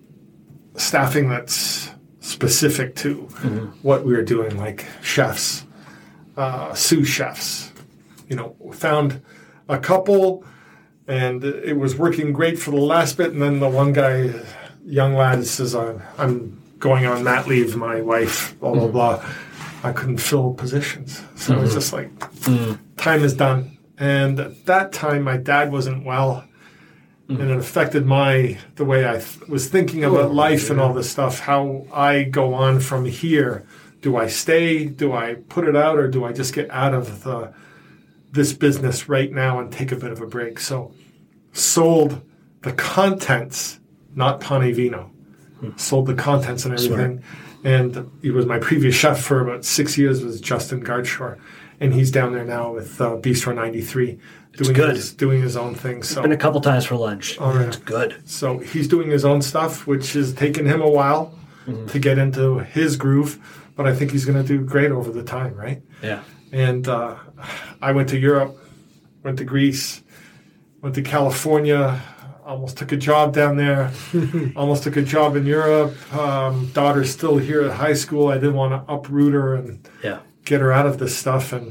staffing that's specific to mm-hmm. what we were doing, like chefs, uh, sous chefs. You know, found a couple, and it was working great for the last bit, and then the one guy, young lad, says, I'm, I'm going on mat leave, my wife, blah, blah, blah. I couldn't fill positions. So mm-hmm. it was just like, mm. time is done. And at that time, my dad wasn't well, mm-hmm. and it affected my the way I th- was thinking about oh, life yeah. and all this stuff, how I go on from here. Do I stay? Do I put it out? Or do I just get out of the this business right now and take a bit of a break? So sold the contents, not Pane Vino. Sold the contents and everything. Smart. And he was my previous chef for about six years, was Justin Gardshore. And he's down there now with uh, Bistro ninety-three, doing good. his, doing his own thing. So been a couple times for lunch. All right. It's good. So he's doing his own stuff, which has taken him a while mm-hmm. to get into his groove. But I think he's going to do great over the time, right? Yeah. And uh, I went to Europe, went to Greece, went to California, almost took a job down there, almost took a job in Europe. Um, daughter's still here at high school. I didn't want to uproot her and yeah. get her out of this stuff. And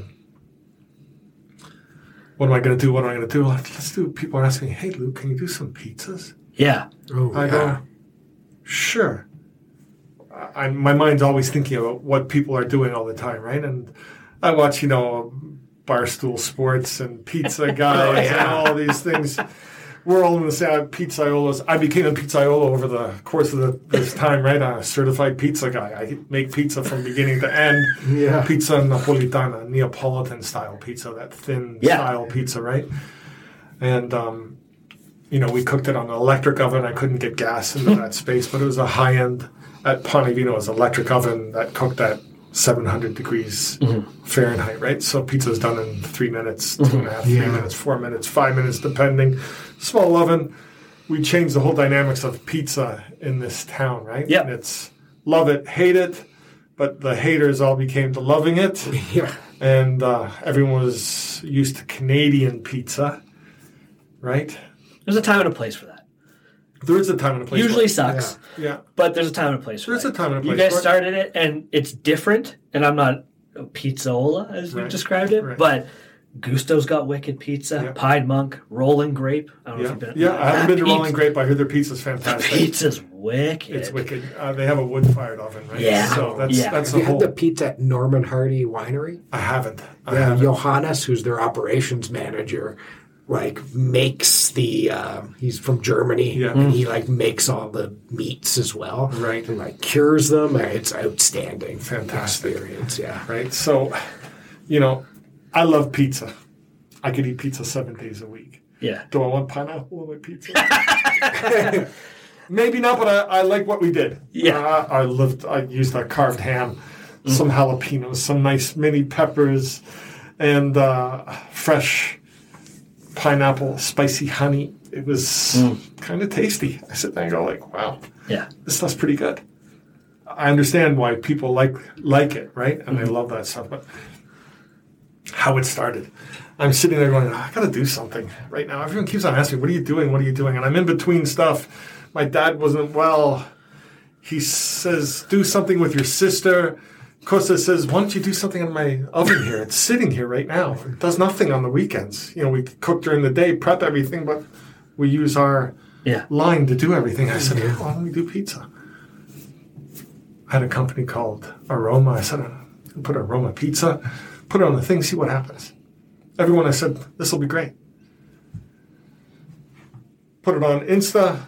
what am I going to do? What am I going to do? Let's do. People are asking me, hey, Luke, can you do some pizzas? Yeah. Oh, I yeah. go, sure. I, my mind's always thinking about what people are doing all the time, right? And I watch, you know, Barstool Sports and Pizza Guys oh, yeah. and all these things we're all in the same pizzaiolas. I became a pizzaiola over the course of the, this time, right? I'm a certified pizza guy. I make pizza from beginning to end. Yeah. Pizza Napolitana, Neapolitan style pizza, that thin Yeah. style pizza, right? And, um, you know, we cooked it on an electric oven. I couldn't get gas into that space, but it was a high-end, at Ponte Vino, it was an electric oven that cooked at seven hundred degrees mm-hmm. Fahrenheit, right? So pizza's done in three minutes, two mm-hmm. and a half, three yeah. minutes, four minutes, five minutes, depending. Small oven. We changed the whole dynamics of pizza in this town, right? Yeah. And it's love it, hate it, but the haters all became to loving it. Yeah. And uh, everyone was used to Canadian pizza, right? There's a time and a place for that. There is a time and a place. Usually for it. sucks. Yeah. yeah. But there's a time and a place for There's that. a time and a place. You guys for it. started it, and it's different. And I'm not a pizzaola, as Right. you described it, Right. but Gusto's got wicked pizza. Yeah. Pied Monk, Rolling Grape. I don't know Yeah, if you've been. yeah I haven't that been to pizza- Rolling Grape. I heard their pizza's fantastic. Pizza's wicked. It's wicked. Uh, they have a wood-fired oven, right? Yeah. So that's Yeah. that's Have the you whole. had the pizza at Norman Hardy Winery? I haven't. I Yeah, haven't. Johannes, who's their operations manager, like makes the. Uh, he's from Germany, Yeah. and he like makes all the meats as well, Right. And like cures them. And it's outstanding, Fantastic. experience. Yeah, Right. So, you know, I love pizza. I could eat pizza seven days a week. Yeah. Do I want pineapple on my pizza? Maybe not, but I, I like what we did. Yeah. Uh, I lived. I used a carved ham, mm-hmm. some jalapenos, some nice mini peppers, and uh, fresh pineapple, spicy honey. It was mm. kind of tasty. I sit there and go like, wow, yeah, this stuff's pretty good. I understand why people like like it, right? And mm-hmm. they love that stuff. But how it started, I'm sitting there going, oh, I got to do something right now. Everyone keeps on asking, what are you doing? What are you doing? And I'm in between stuff. My dad wasn't well. He says, do something with your sister. Costa says, why don't you do something in my oven here? It's sitting here right now. It does nothing on the weekends. You know, we cook during the day, prep everything, but we use our yeah. line to do everything. I said, why don't we do pizza? I had a company called Aroma. I said, put Aroma Pizza, put it on the thing, see what happens. Everyone, I said, this will be great. Put it on Insta,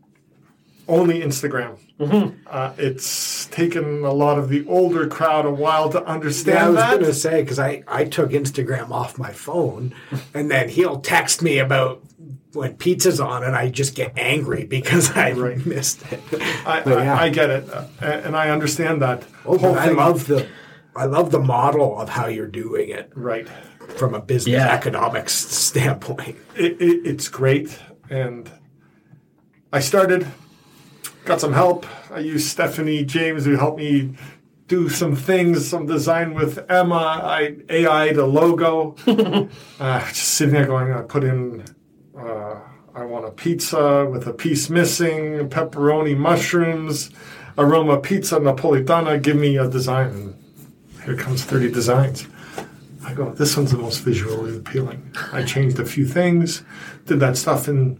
only Instagram. Mm-hmm. Uh, it's taken a lot of the older crowd a while to understand yeah, I was that. going to say, because I, I took Instagram off my phone, and then he'll text me about when pizza's on, and I just get angry because I Right. missed it. I, But I, yeah. I get it, uh, and I understand that. Oh, whole but I thing. love the I love the model of how you're doing it Right. from a business Yeah. economics standpoint. It, it, it's great, and I started, got some help. I used Stephanie James who helped me do some things, some design with Emma. I A I'd a logo. uh, just sitting there going, I put in, uh, I want a pizza with a piece missing, pepperoni, mushrooms, Aroma Pizza Napolitana. Give me a design. And here comes thirty designs. I go, this one's the most visually appealing. I changed a few things, did that stuff, and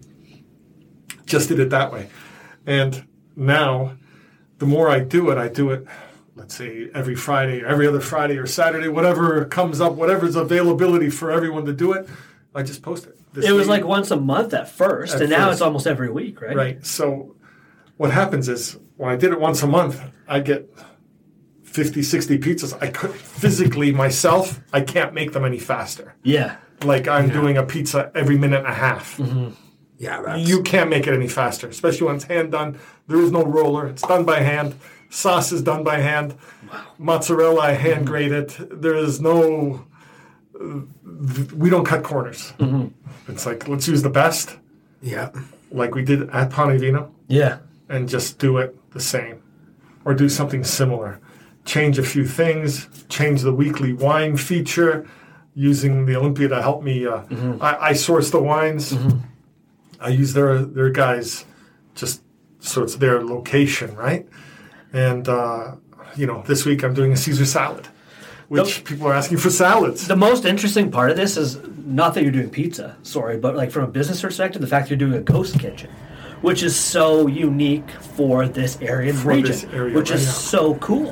just did it that way. And now, the more I do it, I do it, let's say, every Friday, every other Friday or Saturday, whatever comes up, whatever's availability for everyone to do it, I just post it. This It was week- like once a month at first, At and now first. it's almost every week, right? Right. So what happens is, when I did it once a month, I get fifty, sixty pizzas. I could physically, myself, I can't make them any faster. Yeah. Like I'm doing a pizza every minute and a half. Mm-hmm. Yeah, that's, You can't make it any faster, especially when it's hand done. There is no roller. It's done by hand. Sauce is done by hand. Wow. Mozzarella, I hand grate it. There is no, uh, we don't cut corners. Mm-hmm. It's like, let's use the best, yeah. like we did at Ponte Vino, Yeah. and just do it the same. Or do something similar. Change a few things. Change the weekly wine feature, using the Olympia to help me. Uh, mm-hmm. I, I source the wines. Mm-hmm. I use their their guys, just so it's their location, right? And uh, you know, this week I'm doing a Caesar salad, which The- people are asking for salads. The most interesting part of this is not that you're doing pizza, sorry, but like from a business perspective, the fact that you're doing a ghost kitchen, which is so unique for this area and For region, this area which right is now. so cool.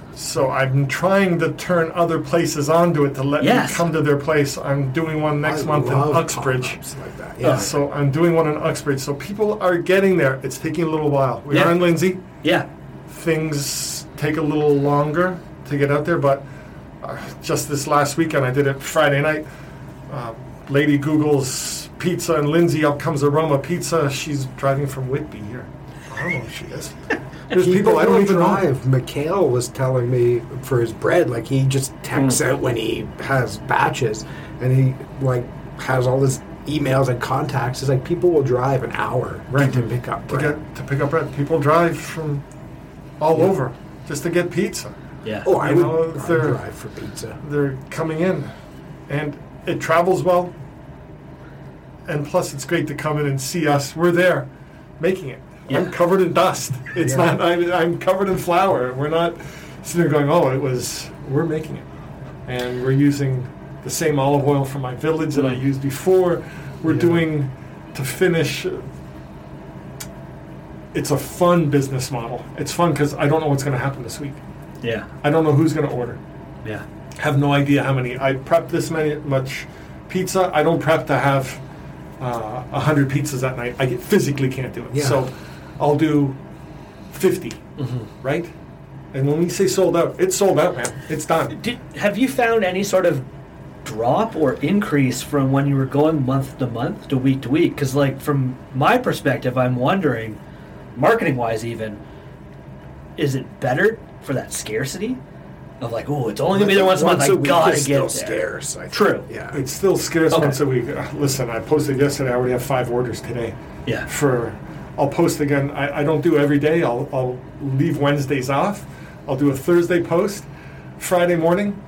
So I'm trying to turn other places onto it to let Yes. me come to their place. I'm doing one next I month in love Uxbridge. pop-ups like that. Yeah. Yeah. So I'm doing one in Uxbridge. So people are getting there. It's taking a little while. We Yeah. are in Lindsay. Yeah. Things take a little longer to get out there, but uh, just this last weekend, I did it Friday night. Uh, Lady Google's Pizza in Lindsay. Up comes Aroma Pizza. She's driving from Whitby here. I don't know who she is. There's people I don't even know. drive. Mikhail was telling me for his bread, like he just texts Mm. out when he has batches, and he like has all his emails and contacts. It's like people will drive an hour Right. to pick up To bread. get to pick up bread. People drive from all Yeah. over just to get pizza. Yeah. Oh, I You would know, I'd they're- drive for pizza. They're coming in, and it travels well. And plus, it's great to come in and see us. We're there, making it. Yeah. I'm covered in dust. It's Yeah. not. I'm, I'm covered in flour. We're not sitting there going, "Oh, it was." We're making it, and we're using the same olive oil from my village that I used before. We're Yeah. doing to finish. It's a fun business model. It's fun because I don't know what's going to happen this week. Yeah. I don't know who's going to order. Yeah. Have no idea how many. I prep this many much pizza. I don't prep to have uh, a hundred pizzas that night. I physically can't do it. Yeah. So I'll do fifty, Mm-hmm. right? And when we say sold out, it's sold out, man. It's done. Did, have you found any sort of drop or increase from when you were going month to month to week to week? Because, like, from my perspective, I'm wondering, marketing-wise even, is it better for that scarcity of like, oh, it's only gonna be there once a month. I a week gotta is get still there. scarce. I think. True. Yeah. It's still scarce Okay. once a week. Uh, listen, I posted yesterday. I already have five orders today. Yeah. For, I'll post again. I, I don't do every day. I'll, I'll leave Wednesdays off. I'll do a Thursday post. Friday morning,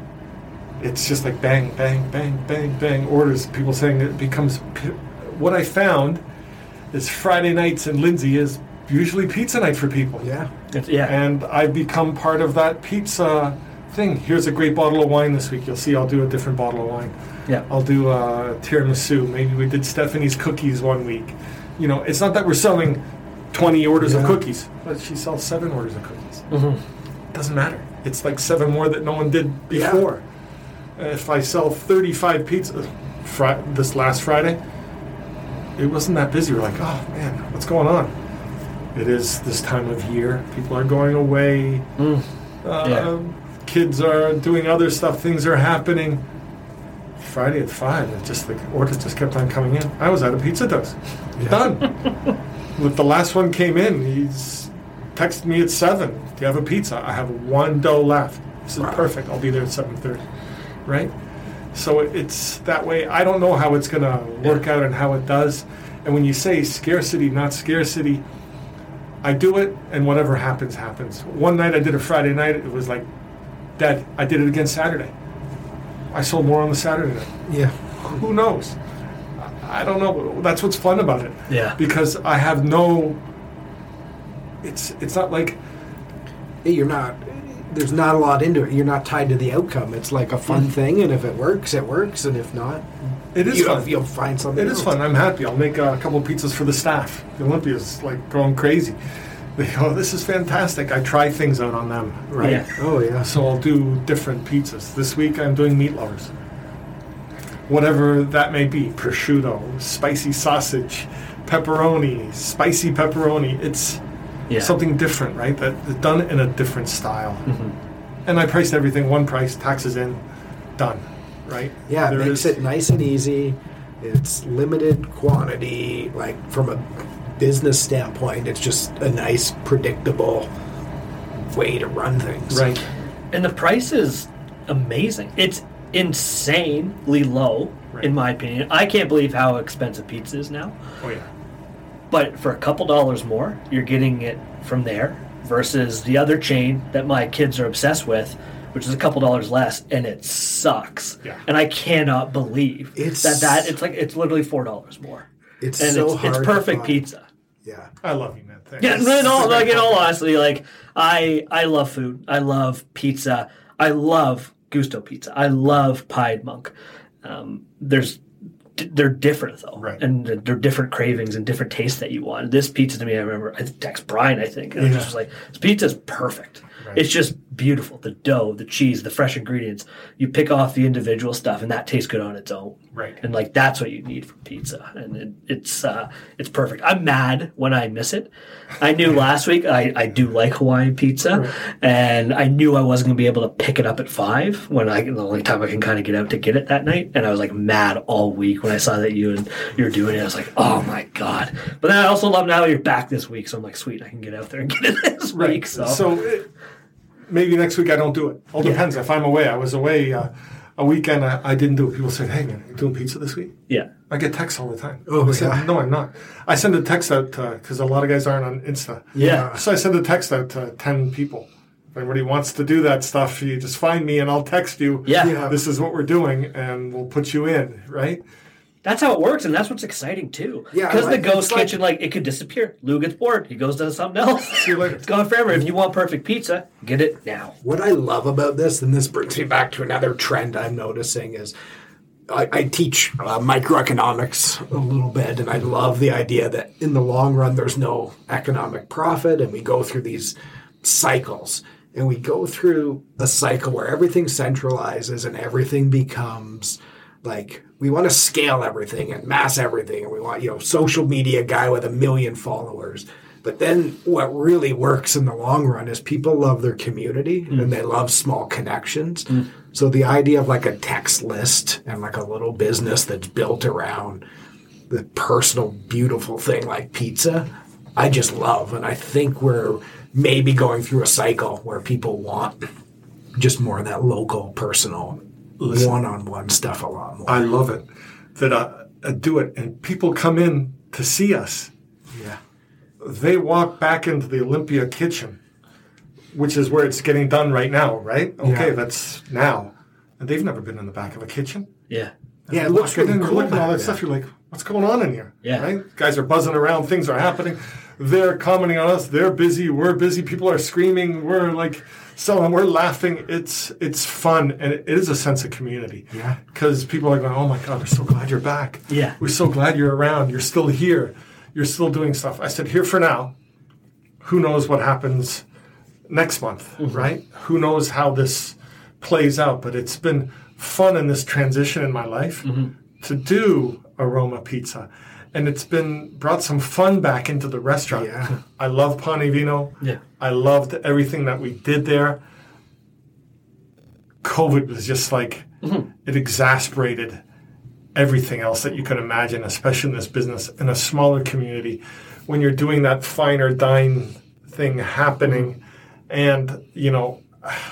it's just like bang, bang, bang, bang, bang. Orders. People saying it becomes. What I found is Friday nights in Lindsay is usually pizza night for people. Yeah. It's, yeah. And I've become part of that pizza thing. Here's a great bottle of wine this week. You'll see I'll do a different bottle of wine. yeah. I'll do uh, tiramisu. Maybe we did Stephanie's cookies one week. You know, it's not that we're selling twenty orders of Yeah. cookies, but she sells seven orders of cookies. Mm-hmm. Doesn't matter. It's like seven more that no one did Yeah. before. If I sell thirty-five pizzas fri- this last Friday, it wasn't that busy. We're like, oh man, what's going on? It is this time of year. People are going away. Mm. Uh, Yeah. Kids are doing other stuff. Things are happening. Friday at five, it just the orders just kept on coming in. I was out of pizza doughs. Done. With the last one came in, he's texted me at seven. Do you have a pizza? I have one dough left. This is Wow. perfect. I'll be there at seven thirty. Right. So it's that way. I don't know how it's going to work out and how it does. And when you say scarcity, not scarcity, I do it, and whatever happens, happens. One night I did a Friday night. It was like dead. I did it again Saturday. I sold more on the Saturday night. Yeah. Who knows? I I don't know. That's what's fun about it. Yeah. Because I have no. It's it's not like You're not. There's not a lot into it. You're not tied to the outcome. It's like a fun thing, and if it works, it works, and if not, it is you fun. you'll find something. It is else. fun. I'm happy. I'll make uh, a couple of pizzas for the staff. The Olympia's like going crazy. They go, this is fantastic. I try things out on them, right? Yeah. Oh yeah. So I'll do different pizzas. This week I'm doing meat lovers. Whatever that may be. Prosciutto, spicy sausage, pepperoni, spicy pepperoni. It's Yeah. something different, right? That that done in a different style. Mm-hmm. And I priced everything one price, taxes in, done, right? Yeah, it There makes is- it nice and easy. It's limited quantity. Like from a business standpoint, it's just a nice, predictable way to run things. right. And the price is amazing. It's insanely low, Right. in my opinion. I can't believe how expensive pizza is now. Oh yeah. But for a couple dollars more, you're getting it from there versus the other chain that my kids are obsessed with, which is a couple dollars less, and it sucks. Yeah. And I cannot believe It's- that that it's like it's literally four dollars more, It's and so it's, hard. it's to perfect find. pizza. Yeah. I love you, man. Thanks. Yeah, no, no, like in all honesty, like I I love food. I love pizza. I love Gusto pizza. I love Pied Monk. Um, there's they're different though, Right. and they're different cravings and different tastes that you want. This pizza to me, I remember I text Brian, I think, and I Yeah. was just like, this pizza's perfect. Right. It's just beautiful. The dough, the cheese, the fresh ingredients. You pick off the individual stuff, and that tastes good on its own. Right. And like that's what you need from pizza, and it, it's uh, it's perfect. I'm mad when I miss it. I knew last week I, I do like Hawaiian pizza, Right. and I knew I wasn't gonna be able to pick it up at five when I the only time I can kind of get out to get it that night. And I was like mad all week when I saw that you and you're doing it. I was like, oh my god! But then I also love now you're back this week, so I'm like, sweet, I can get out there and get it this Right. week. So, So it, maybe next week I don't do it. All depends. If I'm away, I was away uh, a weekend. I, I didn't do it. People say, "Hey man, you doing pizza this week?" yeah, I get texts all the time. Oh, I said, yeah. no, I'm not. I send a text out because a lot of guys aren't on Insta. yeah. So I send a text out to ten people. If anybody wants to do that stuff, you just find me and I'll text you. Yeah. Yeah. This is what we're doing, and we'll put you in, right? That's how it works, and that's what's exciting too. Yeah, because like, the ghost it's like- kitchen, like it could disappear. Lou gets bored, he goes to something else. See you later. It's gone forever. If you want perfect pizza, get it now. What I love about this, and this brings me back to another trend I'm noticing, is I, I teach uh, microeconomics a little bit, and I love the idea that in the long run there's no economic profit, and we go through these cycles. And we go through a cycle where everything centralizes and everything becomes like we want to scale everything and mass everything, and we want, you know, social media guy with a million followers. But then what really works in the long run is people love their community mm. and they love small connections. Mm. So the idea of like a text list and like a little business that's built around the personal, beautiful thing like pizza, I just love. And I think we're maybe going through a cycle where people want just more of that local, personal, Listen, one-on-one stuff a lot more. I love it that I, I do it, and people come in to see us. Yeah. They walk back into the Olympia kitchen, which is where it's getting done right now, right? Okay, Yeah. that's now. And they've never been in the back of a kitchen. Yeah. And Yeah, it they looks walk in really and cool look at all back that there. stuff. You're like, what's going on in here? Yeah. Right? Guys are buzzing around. Things are happening. They're commenting on us. They're busy. We're busy. People are screaming. We're like selling. We're laughing. It's it's fun, and it is a sense of community. Yeah. Because people are going, oh my God, we're so glad you're back. Yeah. We're so glad you're around. You're still here. You're still doing stuff. I said, here for now. Who knows what happens next month, Mm-hmm. right? Who knows how this plays out? But it's been fun in this transition in my life Mm-hmm. to do Aroma Pizza. And it's been brought some fun back into the restaurant. Yeah. I love Pane Vino. Yeah. I loved everything that we did there. COVID was just like, Mm-hmm. it exasperated everything else that you could imagine, especially in this business, in a smaller community, when you're doing that finer dine thing happening. And, you know,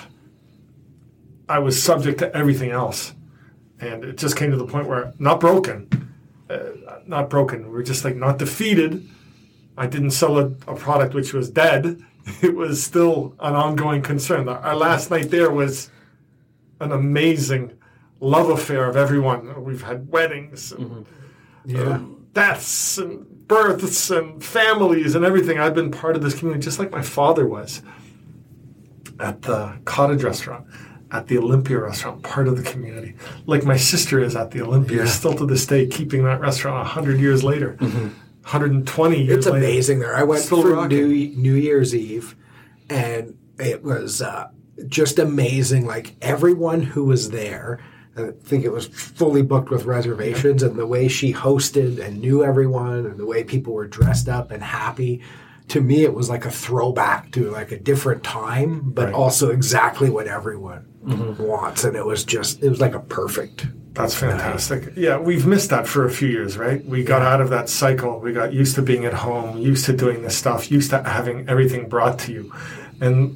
I was subject to everything else. And it just came to the point where, not broken, uh, not broken. We were just like not defeated. I didn't sell a, a product which was dead. It was still an ongoing concern. Our last night there was an amazing love affair of everyone. We've had weddings and Yeah. uh, deaths and births and families and everything. I've been part of this community just like my father was at the Cottage restaurant, at the Olympia restaurant, part of the community. Like my sister is at the Olympia, Yeah. still to this day, keeping that restaurant one hundred years later, one hundred twenty years It's later. amazing there. I went Still for rocking. New, New Year's Eve, and it was uh, just amazing. Like everyone who was there, I think it was fully booked with reservations, and the way she hosted and knew everyone, and the way people were dressed up and happy. To me, it was like a throwback to like a different time, but Right. also exactly what everyone wants. And it was just, it was like a perfect. That's fantastic. Yeah, we've missed that for a few years, right? We got out of that cycle. We got used to being at home, used to doing this stuff, used to having everything brought to you. And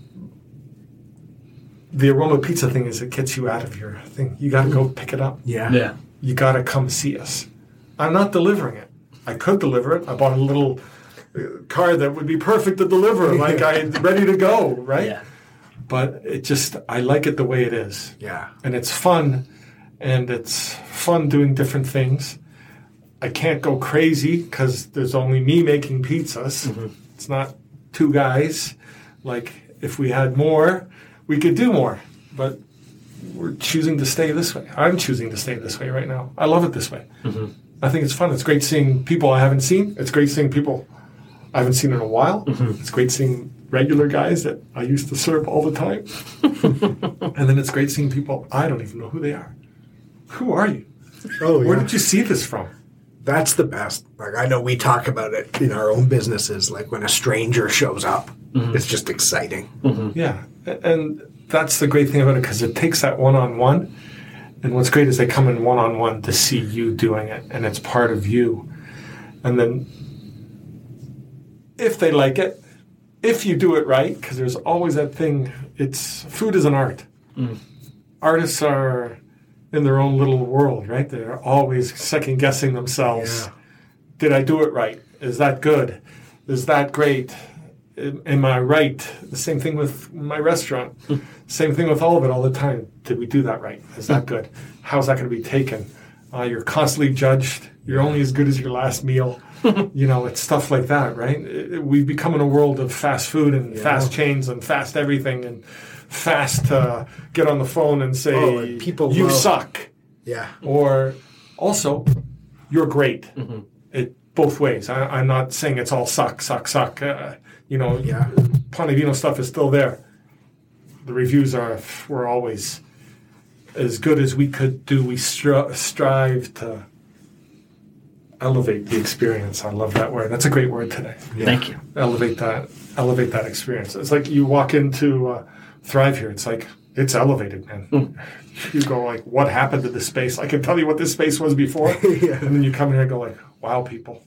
the Aroma Pizza thing is it gets you out of your thing. You got to go pick it up. Yeah. Yeah. You got to come see us. I'm not delivering it. I could deliver it. I bought a little uh, car that would be perfect to deliver, like I ready to go, right? Yeah. But it just, I like it the way it is. Yeah. And it's fun, and it's fun doing different things. I can't go crazy because there's only me making pizzas. Mm-hmm. It's not two guys. Like, if we had more, we could do more. But we're choosing to stay this way. I'm choosing to stay this way right now. I love it this way. Mm-hmm. I think it's fun. It's great seeing people I haven't seen. It's great seeing people I haven't seen in a while. Mm-hmm. It's great seeing regular guys that I used to serve all the time. And then it's great seeing people I don't even know who they are. Who are you? Oh, yeah. Where did you see this from? That's the best. Like, I know we talk about it in our own businesses, like when a stranger shows up. Mm-hmm. It's just exciting. Mm-hmm. Yeah. And that's the great thing about it, because it takes that one-on-one. And what's great is they come in one-on-one to see you doing it, and it's part of you. And then if they like it, if you do it right, because there's always that thing, it's food is an art. Mm. Artists are in their own little world, right? They're always second-guessing themselves. Yeah. Did I do it right? Is that good? Is that great? Am I right? The same thing with my restaurant. Mm. Same thing with all of it all the time. Did we do that right? Is that good? How's that going to be taken? Uh, you're constantly judged. You're only as good as your last meal. You know, it's stuff like that, right? It, we've become in a world of fast food and yeah. fast chains and fast everything and fast uh, get on the phone and say, oh, and people you love, suck. Yeah. Or also, you're great. Mm-hmm. It both ways. I, I'm not saying it's all suck, suck, suck. Uh, you know, yeah. Ponte Vino stuff is still there. The reviews are, were always as good as we could do. We stri- strive to elevate the experience. I love that word. That's a great word today. Yeah. Thank you. Elevate that. Elevate that experience. It's like you walk into uh, Thrive here. It's like it's elevated, man. Mm. You go like, what happened to this space? I can tell you what this space was before, yeah. And then you come here and go like, wow, people.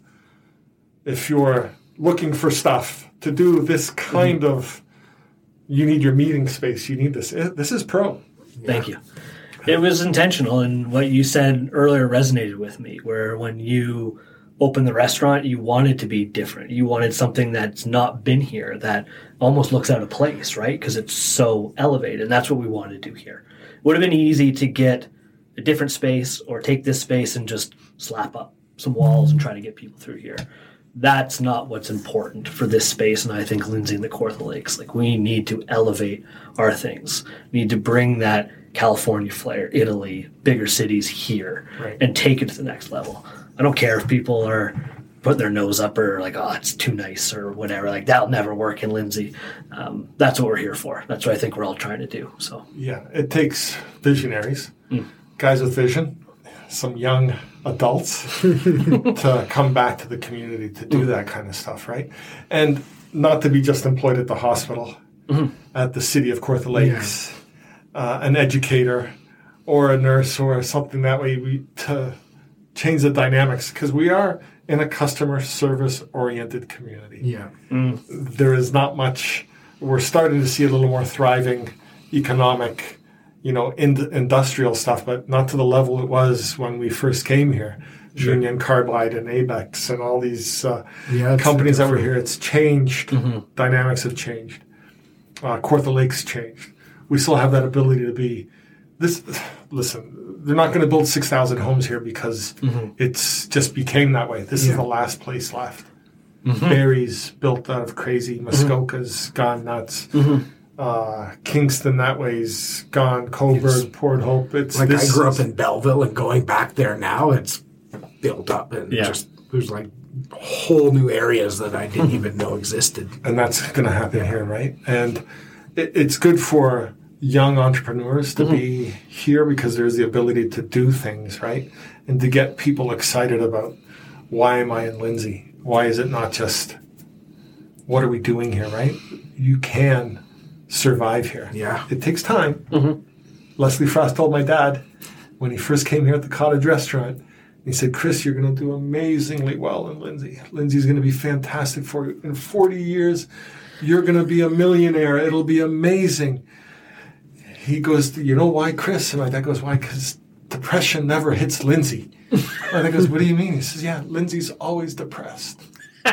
If you're looking for stuff to do this kind mm-hmm. of, you need your meeting space. You need this. This is pro. Yeah. Thank you. It was intentional, and what you said earlier resonated with me, where when you opened the restaurant, you wanted to be different. You wanted something that's not been here, that almost looks out of place, right? Because it's so elevated, and that's what we wanted to do here. It would have been easy to get a different space or take this space and just slap up some walls and try to get people through here. That's not what's important for this space, and I think Lindsay and the Kawartha Lakes. Like, we need to elevate our things. We need to bring that California flair, Italy, bigger cities here, right, and take it to the next level. I don't care if people are putting their nose up or like, oh, it's too nice or whatever. Like, that'll never work in Lindsay. Um, that's what we're here for. That's what I think we're all trying to do. So yeah, it takes visionaries, mm. guys with vision, some young adults to come back to the community to do mm. that kind of stuff, right? And not to be just employed at the hospital, mm-hmm. at the city of Kawartha Lakes. Yeah. Uh, an educator or a nurse or something that way, we to change the dynamics, because we are in a customer service oriented community. Yeah. Mm. There is not much. We're starting to see a little more thriving economic, you know, in, industrial stuff, but not to the level it was when we first came here. Sure. Union Carbide and Abex and all these uh, yeah, companies that were here. It's changed. Mm-hmm. Dynamics have changed. Uh, Kawartha Lakes changed. We still have that ability to be this. Listen, they're not going to build six thousand homes here because mm-hmm. it's just became that way. This yeah. is the last place left. Mm-hmm. Barry's built out of crazy. Muskoka's mm-hmm. gone nuts. Mm-hmm. Uh, Kingston that way's gone. Coburg, it's, Port Hope. It's like I grew up in Belleville, and going back there now, it's built up and yeah. just there's like whole new areas that I didn't even know existed. And that's going to happen yeah. here, right? And it, it's good for young entrepreneurs to mm-hmm. be here because there's the ability to do things, right? And to get people excited about, why am I in Lindsay? Why is it not just, what are we doing here, right? You can survive here. Yeah. It takes time. Mm-hmm. Leslie Frost told my dad when he first came here at the Cottage Restaurant, he said, Chris, you're going to do amazingly well in Lindsay. Lindsay's going to be fantastic for you. In forty years, you're going to be a millionaire. It'll be amazing. He goes, you know why, Chris? And my dad goes, why? Because depression never hits Lindsay. My dad goes, what do you mean? He says, yeah, Lindsay's always depressed. I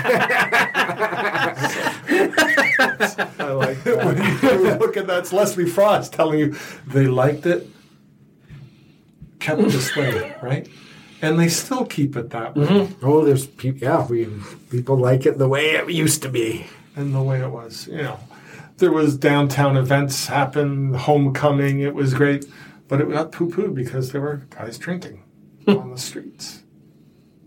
like that. When you look at that, it's Leslie Frost telling you they liked it, kept it this way, right? And they still keep it that way. Mm-hmm. Oh, there's people, yeah, we, people like it the way it used to be. And the way it was, you know. There was downtown events happen, homecoming, it was great. But it got poo-pooed because there were guys drinking on the streets.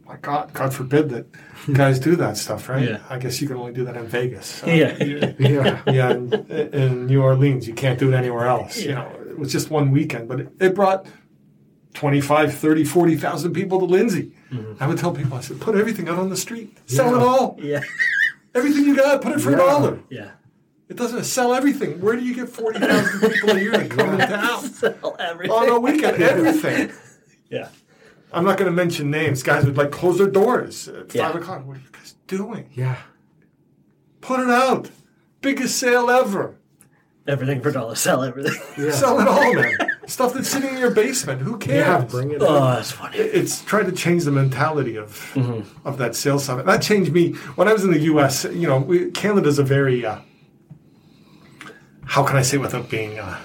my God, God forbid that guys do that stuff, right? Yeah. I guess you can only do that in Vegas. Uh, Yeah. you- Yeah. yeah, in, in New Orleans, you can't do it anywhere else. You Yeah. know, it was just one weekend, but it, it brought twenty-five, thirty, forty thousand people to Lindsay. Mm-hmm. I would tell people, I said, put everything out on the street. Sell Yeah. it all. Yeah. Everything you got, put it for a Yeah. dollar. Yeah. It doesn't sell everything. Where do you get forty thousand people a year to come into town? Sell everything. On a weekend, everything. Yeah. I'm not going to mention names. Guys would like close their doors at Yeah. five o'clock. What are you guys doing? Yeah. Put it out. Biggest sale ever. Everything for a dollar. Sell everything. Yeah. Sell it all, man. Stuff that's sitting in your basement. Who cares? Yeah, bring it Oh, on. that's funny. It's trying to change the mentality of of that sales summit. That changed me when I was in the U S. You know, we, Canada's a very uh, how can I say without being uh,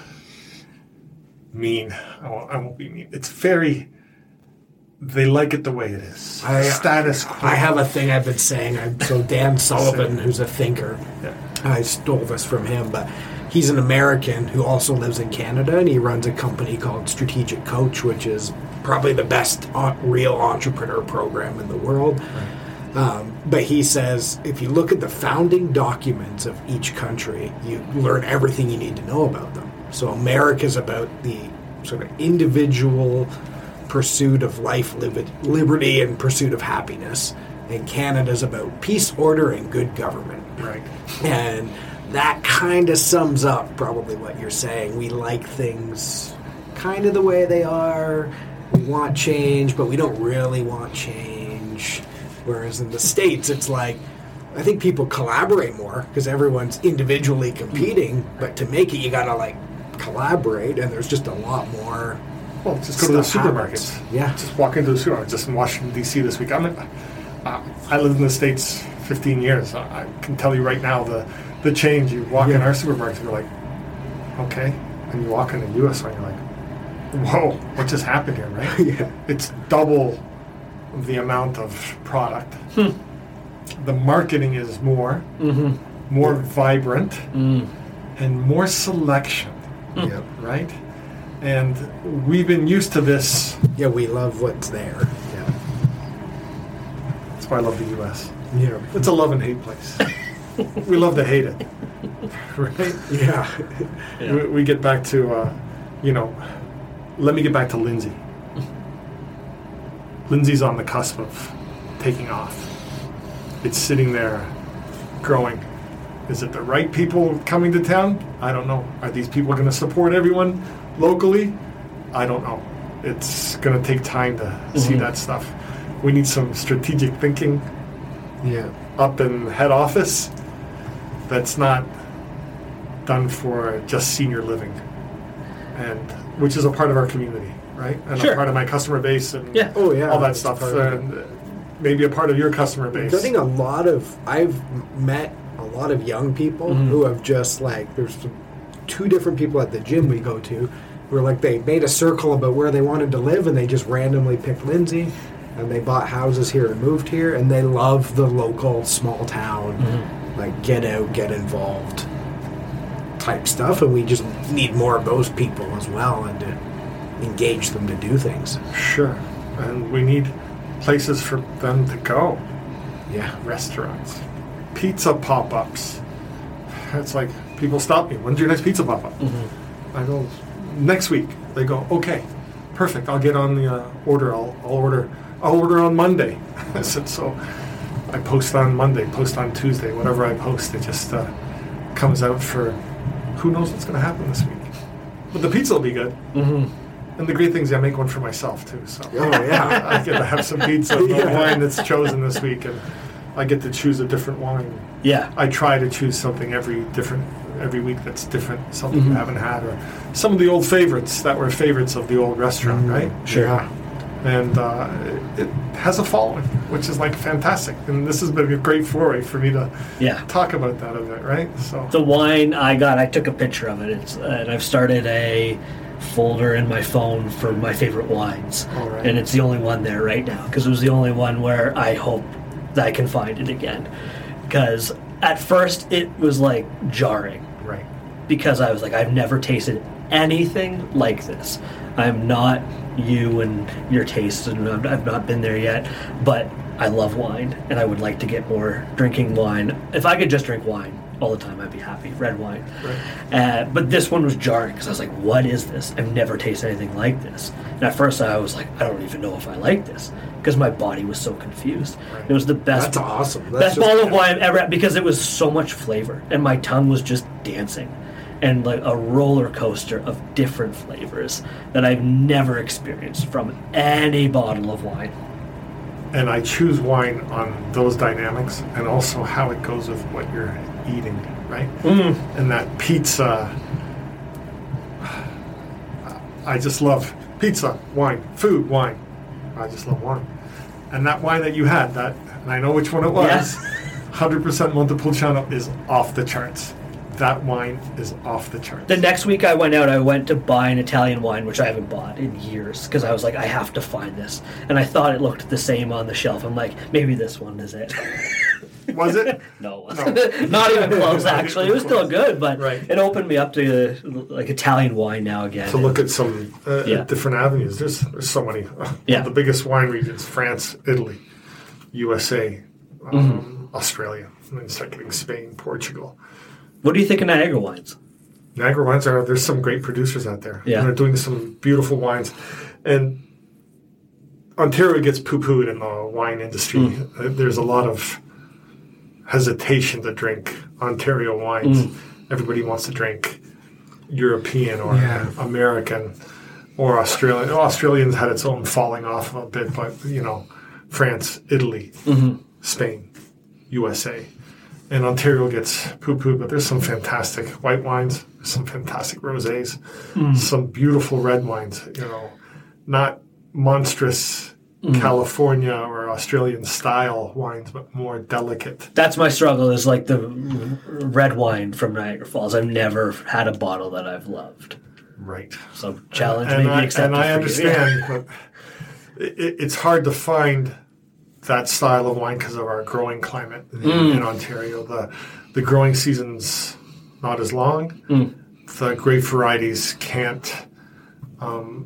mean? I won't, I won't be mean. It's very. They like it the way it is. I- Status quo. I have a thing I've been saying. I'm, so Dan Sullivan, who's a thinker, Yeah. I stole this from him, but he's an American who also lives in Canada, and he runs a company called Strategic Coach, which is probably the best uh, real entrepreneur program in the world. Um, but he says if you look at the founding documents of each country, you learn everything you need to know about them. So America's about the sort of individual pursuit of life, liv- liberty, and pursuit of happiness. And Canada's about peace, order, and good government. Right. And that kind of sums up probably what you're saying. We like things kind of the way they are. We want change, but we don't really want change. Whereas in the States, it's like, I think people collaborate more because everyone's individually competing. But to make it, you got to like collaborate, and there's just a lot more. Well, just go to the Stuff supermarkets. happens. Yeah. Just walk into the supermarket. Just in Washington, D C this week. I'm, uh, I lived in the States fifteen years. I, I can tell you right now the, the change. You walk in Yeah. our supermarkets, you're like, okay. And you walk in the U S one, you're like, whoa, what just happened here, right? Yeah. It's double the amount of product. The marketing is more, more vibrant, and more selection, Yeah. right? And we've been used to this. Yeah, we love what's there. Yeah. That's why I love the U S. Yeah. It's a love and hate place. We love to hate it, right? Yeah. Yeah. We, we get back to, uh, you know, let me get back to Lindsay. Lindsay's on the cusp of taking off. It's sitting there growing. Is it the right people coming to town? I don't know. Are these people going to support everyone locally? I don't know. It's going to take time to see Mhm. that stuff. We need some strategic thinking Yeah. up in head office that's not done for just senior living, and which is a part of our community, right? And Sure. a part of my customer base and Yeah. Oh, yeah. all that that's stuff, part of it. and maybe a part of your customer base. I think a lot of I've met a lot of young people Mhm. who have just like there's two different people at the gym we go to who are like they made a circle about where they wanted to live and they just randomly picked Lindsay and they bought houses here and moved here and they love the local small town like get out, get involved type stuff, and we just need more of those people as well and to engage them to do things. Sure, and we need places for them to go. Yeah. Restaurants, pizza pop-ups. It's like people stop me. When's your next pizza pop-up? Mm-hmm. I go next week. They go, okay, perfect. I'll get on the uh, order. I'll, I'll order. I'll order on Monday. I said so. I post on Monday, post on Tuesday. Whatever I post, it just uh, comes out for. Who knows what's going to happen this week? But the pizza will be good. Mm-hmm. And the great thing is I make one for myself too. So Oh yeah. I get to have some pizza, the Yeah. wine that's chosen this week, and I get to choose a different wine. Yeah. I try to choose something every different every week that's different, something you Mhm. haven't had, or some of the old favorites that were favorites of the old restaurant, right? Sure. Yeah. And uh, it, it has a following, which is like fantastic. And this has been a great foray for me to Yeah. talk about that a bit, right? So The wine I got, I took a picture of it. It's and I've started a folder in my phone for my favorite wines, All right. and it's the only one there right now because it was the only one where I hope that I can find it again. Because at first it was like jarring right, because I was like, I've never tasted anything like this. I'm not you and your taste, and I've I've not been there yet, but I love wine, and I would like to get more drinking wine. If I could just drink wine all the time, I'd be happy. Red wine. Right. Uh, but this one was jarring because I was like, what is this? I've never tasted anything like this. And at first I was like, I don't even know if I like this because my body was so confused. Right. It was the best. That's awesome. That's best just- bottle of wine I've ever had because it was so much flavor and my tongue was just dancing. And like a roller coaster of different flavors that I've never experienced from any bottle of wine. And I choose wine on those dynamics and also how it goes with what you're eating, right? Mm. And that pizza, I just love pizza, wine, food, wine. I just love wine. And that wine that you had, that, and I know which one it was, Yes. one hundred percent Montepulciano is off the charts. That wine is off the charts. The next week I went out, I went to buy an Italian wine, which I haven't bought in years, because I was like, I have to find this. And I thought it looked the same on the shelf. I'm like, maybe this one is it. Was it? No, it wasn't. Not even close, actually. It was still good, but Right. it opened me up to like Italian wine now again. To look at some uh, Yeah. different avenues. There's, there's so many. Uh, Yeah. The biggest wine regions: France, Italy, U S A, um, Australia, and then start getting Spain, Portugal. What do you think of Niagara wines? Niagara wines are there's some great producers out there. Yeah. And they're doing some beautiful wines, and Ontario gets poo-pooed in the wine industry. Mm. Uh, There's a lot of hesitation to drink Ontario wines. Mm. Everybody wants to drink European or Yeah. American or Australian. Australians had its own falling off a bit, but you know, France, Italy, Mm-hmm. Spain, U S A. And Ontario gets poo-pooed, but there's some fantastic white wines, some fantastic rosés, Mm. some beautiful red wines, you know, not monstrous Mm. California or Australian style wines, but more delicate. That's my struggle is like the r- red wine from Niagara Falls. I've never had a bottle that I've loved. Right. So challenge and may I, be accepted and I for you. understand, but it, it's hard to find that style of wine because of our growing climate in, Mm. in Ontario. The the growing season's not as long. Mm. The grape varieties can't um,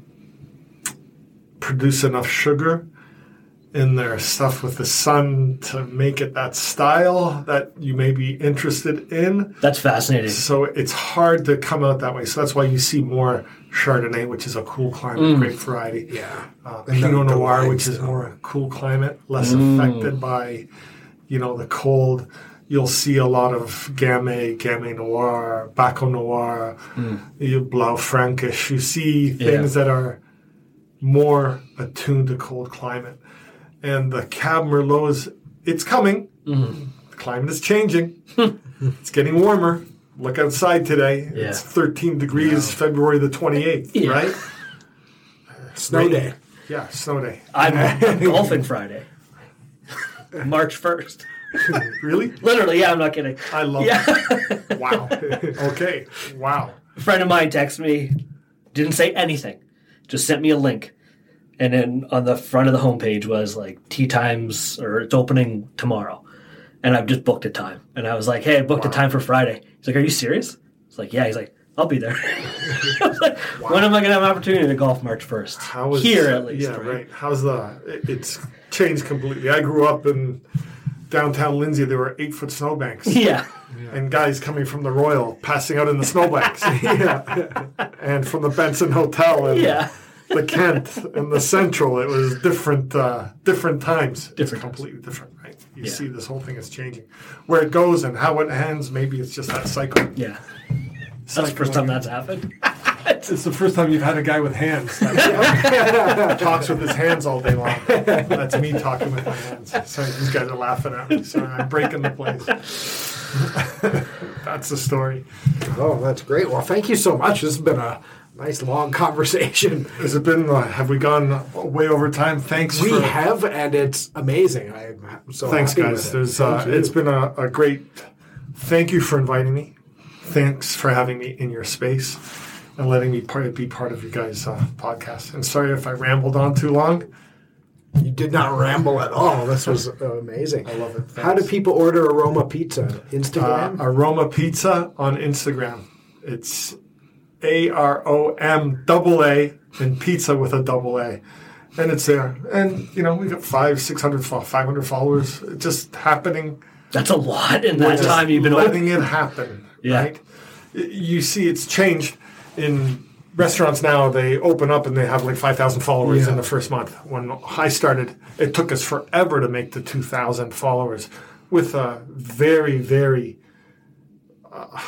produce enough sugar in their stuff with the sun to make it that style that you may be interested in. That's fascinating. So it's hard to come out that way. So that's why you see more Chardonnay, which is a cool climate Mm. grape variety. Yeah. Uh, And the- Pinot the Noir, wines, which is though. more a cool climate, less Mm. affected by, you know, the cold. You'll see a lot of Gamay, Gamay Noir, Baco Noir, Mm. you Blau Frankish. You see things that are more attuned to cold climate. And the Cab Merlots, it's coming. Mm. The climate is changing. It's getting warmer. Look outside today. Yeah. It's thirteen degrees, February the twenty-eighth, Yeah. right? Snow Rain- day. Yeah, snow day. I'm golfing Friday. March first. Really? Literally, yeah, I'm not kidding. I love Yeah. it. Wow. Okay. Wow. A friend of mine texted me, didn't say anything, just sent me a link. And then on the front of the homepage was like tea times or it's opening tomorrow. And I've just booked a time. And I was like, hey, I booked Wow. a time for Friday. He's like, are you serious? It's like, yeah. He's like, I'll be there. I was like, when am I going to have an opportunity to golf March first? How is Here at least. Yeah, right. How's the? it- It's changed completely. I grew up in downtown Lindsay. There were eight foot snowbanks. Yeah. And guys coming from the Royal passing out in the snowbanks. Yeah. And from the Benson Hotel and Yeah. the Kent and the Central, it was different uh, different times. Different it's times. completely different, right? You Yeah. see this whole thing is changing. Where it goes and how it ends, maybe it's just that cycle. Yeah. That's the first time that's happened. It's the first time you've had a guy with hands that talks with his hands all day long. That's me talking with my hands. Sorry, these guys are laughing at me. Sorry, I'm breaking the place. That's the story. Oh, that's great. Well, thank you so much. This has been a nice long conversation. Has it been? Uh, have we gone way over time? Thanks. We for, have, and it's amazing. I'm so Thanks, happy guys. with it. There's. Uh, Thank you. it's been a, a great. Thank you for inviting me. Thanks for having me in your space and letting me part, be part of your guys' uh, podcast. And sorry if I rambled on too long. You did not ramble at all. This was uh, amazing. I love it. How do Thanks. people order Aroma Pizza? Uh, Instagram? Aroma Pizza on Instagram. It's A R O M double A, and pizza with a double A. And it's there. And, you know, we've got five, six hundred, five hundred followers. It's just happening. That's a lot in that Just time you've been letting open. it happen, Yeah. right? You see it's changed in restaurants now. They open up and they have like five thousand followers Yeah. in the first month. When I started, it took us forever to make the two thousand followers with a very, very... Uh,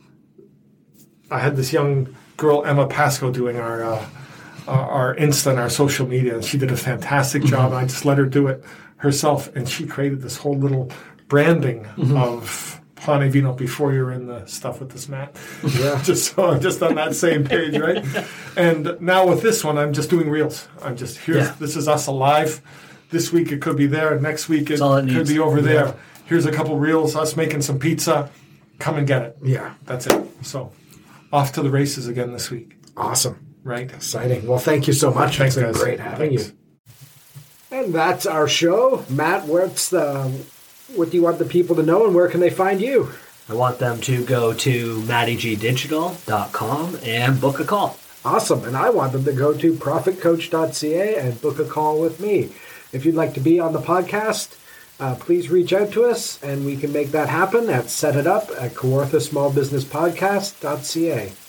I had this young girl, Emma Pasco, doing our... Uh, our Insta and our social media, and she did a fantastic job. I just let her do it herself, and she created this whole little branding mm-hmm. of Pane Vino before you're in the stuff with this Matt. Yeah. just so just on that same page, right? And now with this one, I'm just doing reels. I'm just here. Yeah. This is us alive. This week it could be there. Next week it, it could needs. be over there. Yeah. Here's a couple reels. Us making some pizza. Come and get it. Yeah. That's it. So off to the races again this week. Awesome. Right. Exciting. Well, thank you so much. Thanks, it's been guys. great having Thanks. you. And that's our show. Matt, what's the what do you want the people to know, and where can they find you? I want them to go to matty g digital dot com and book a call. Awesome. And I want them to go to profit coach dot c a and book a call with me. If you'd like to be on the podcast, uh, please reach out to us, and we can make that happen at set it up at kawartha small business podcast dot c a.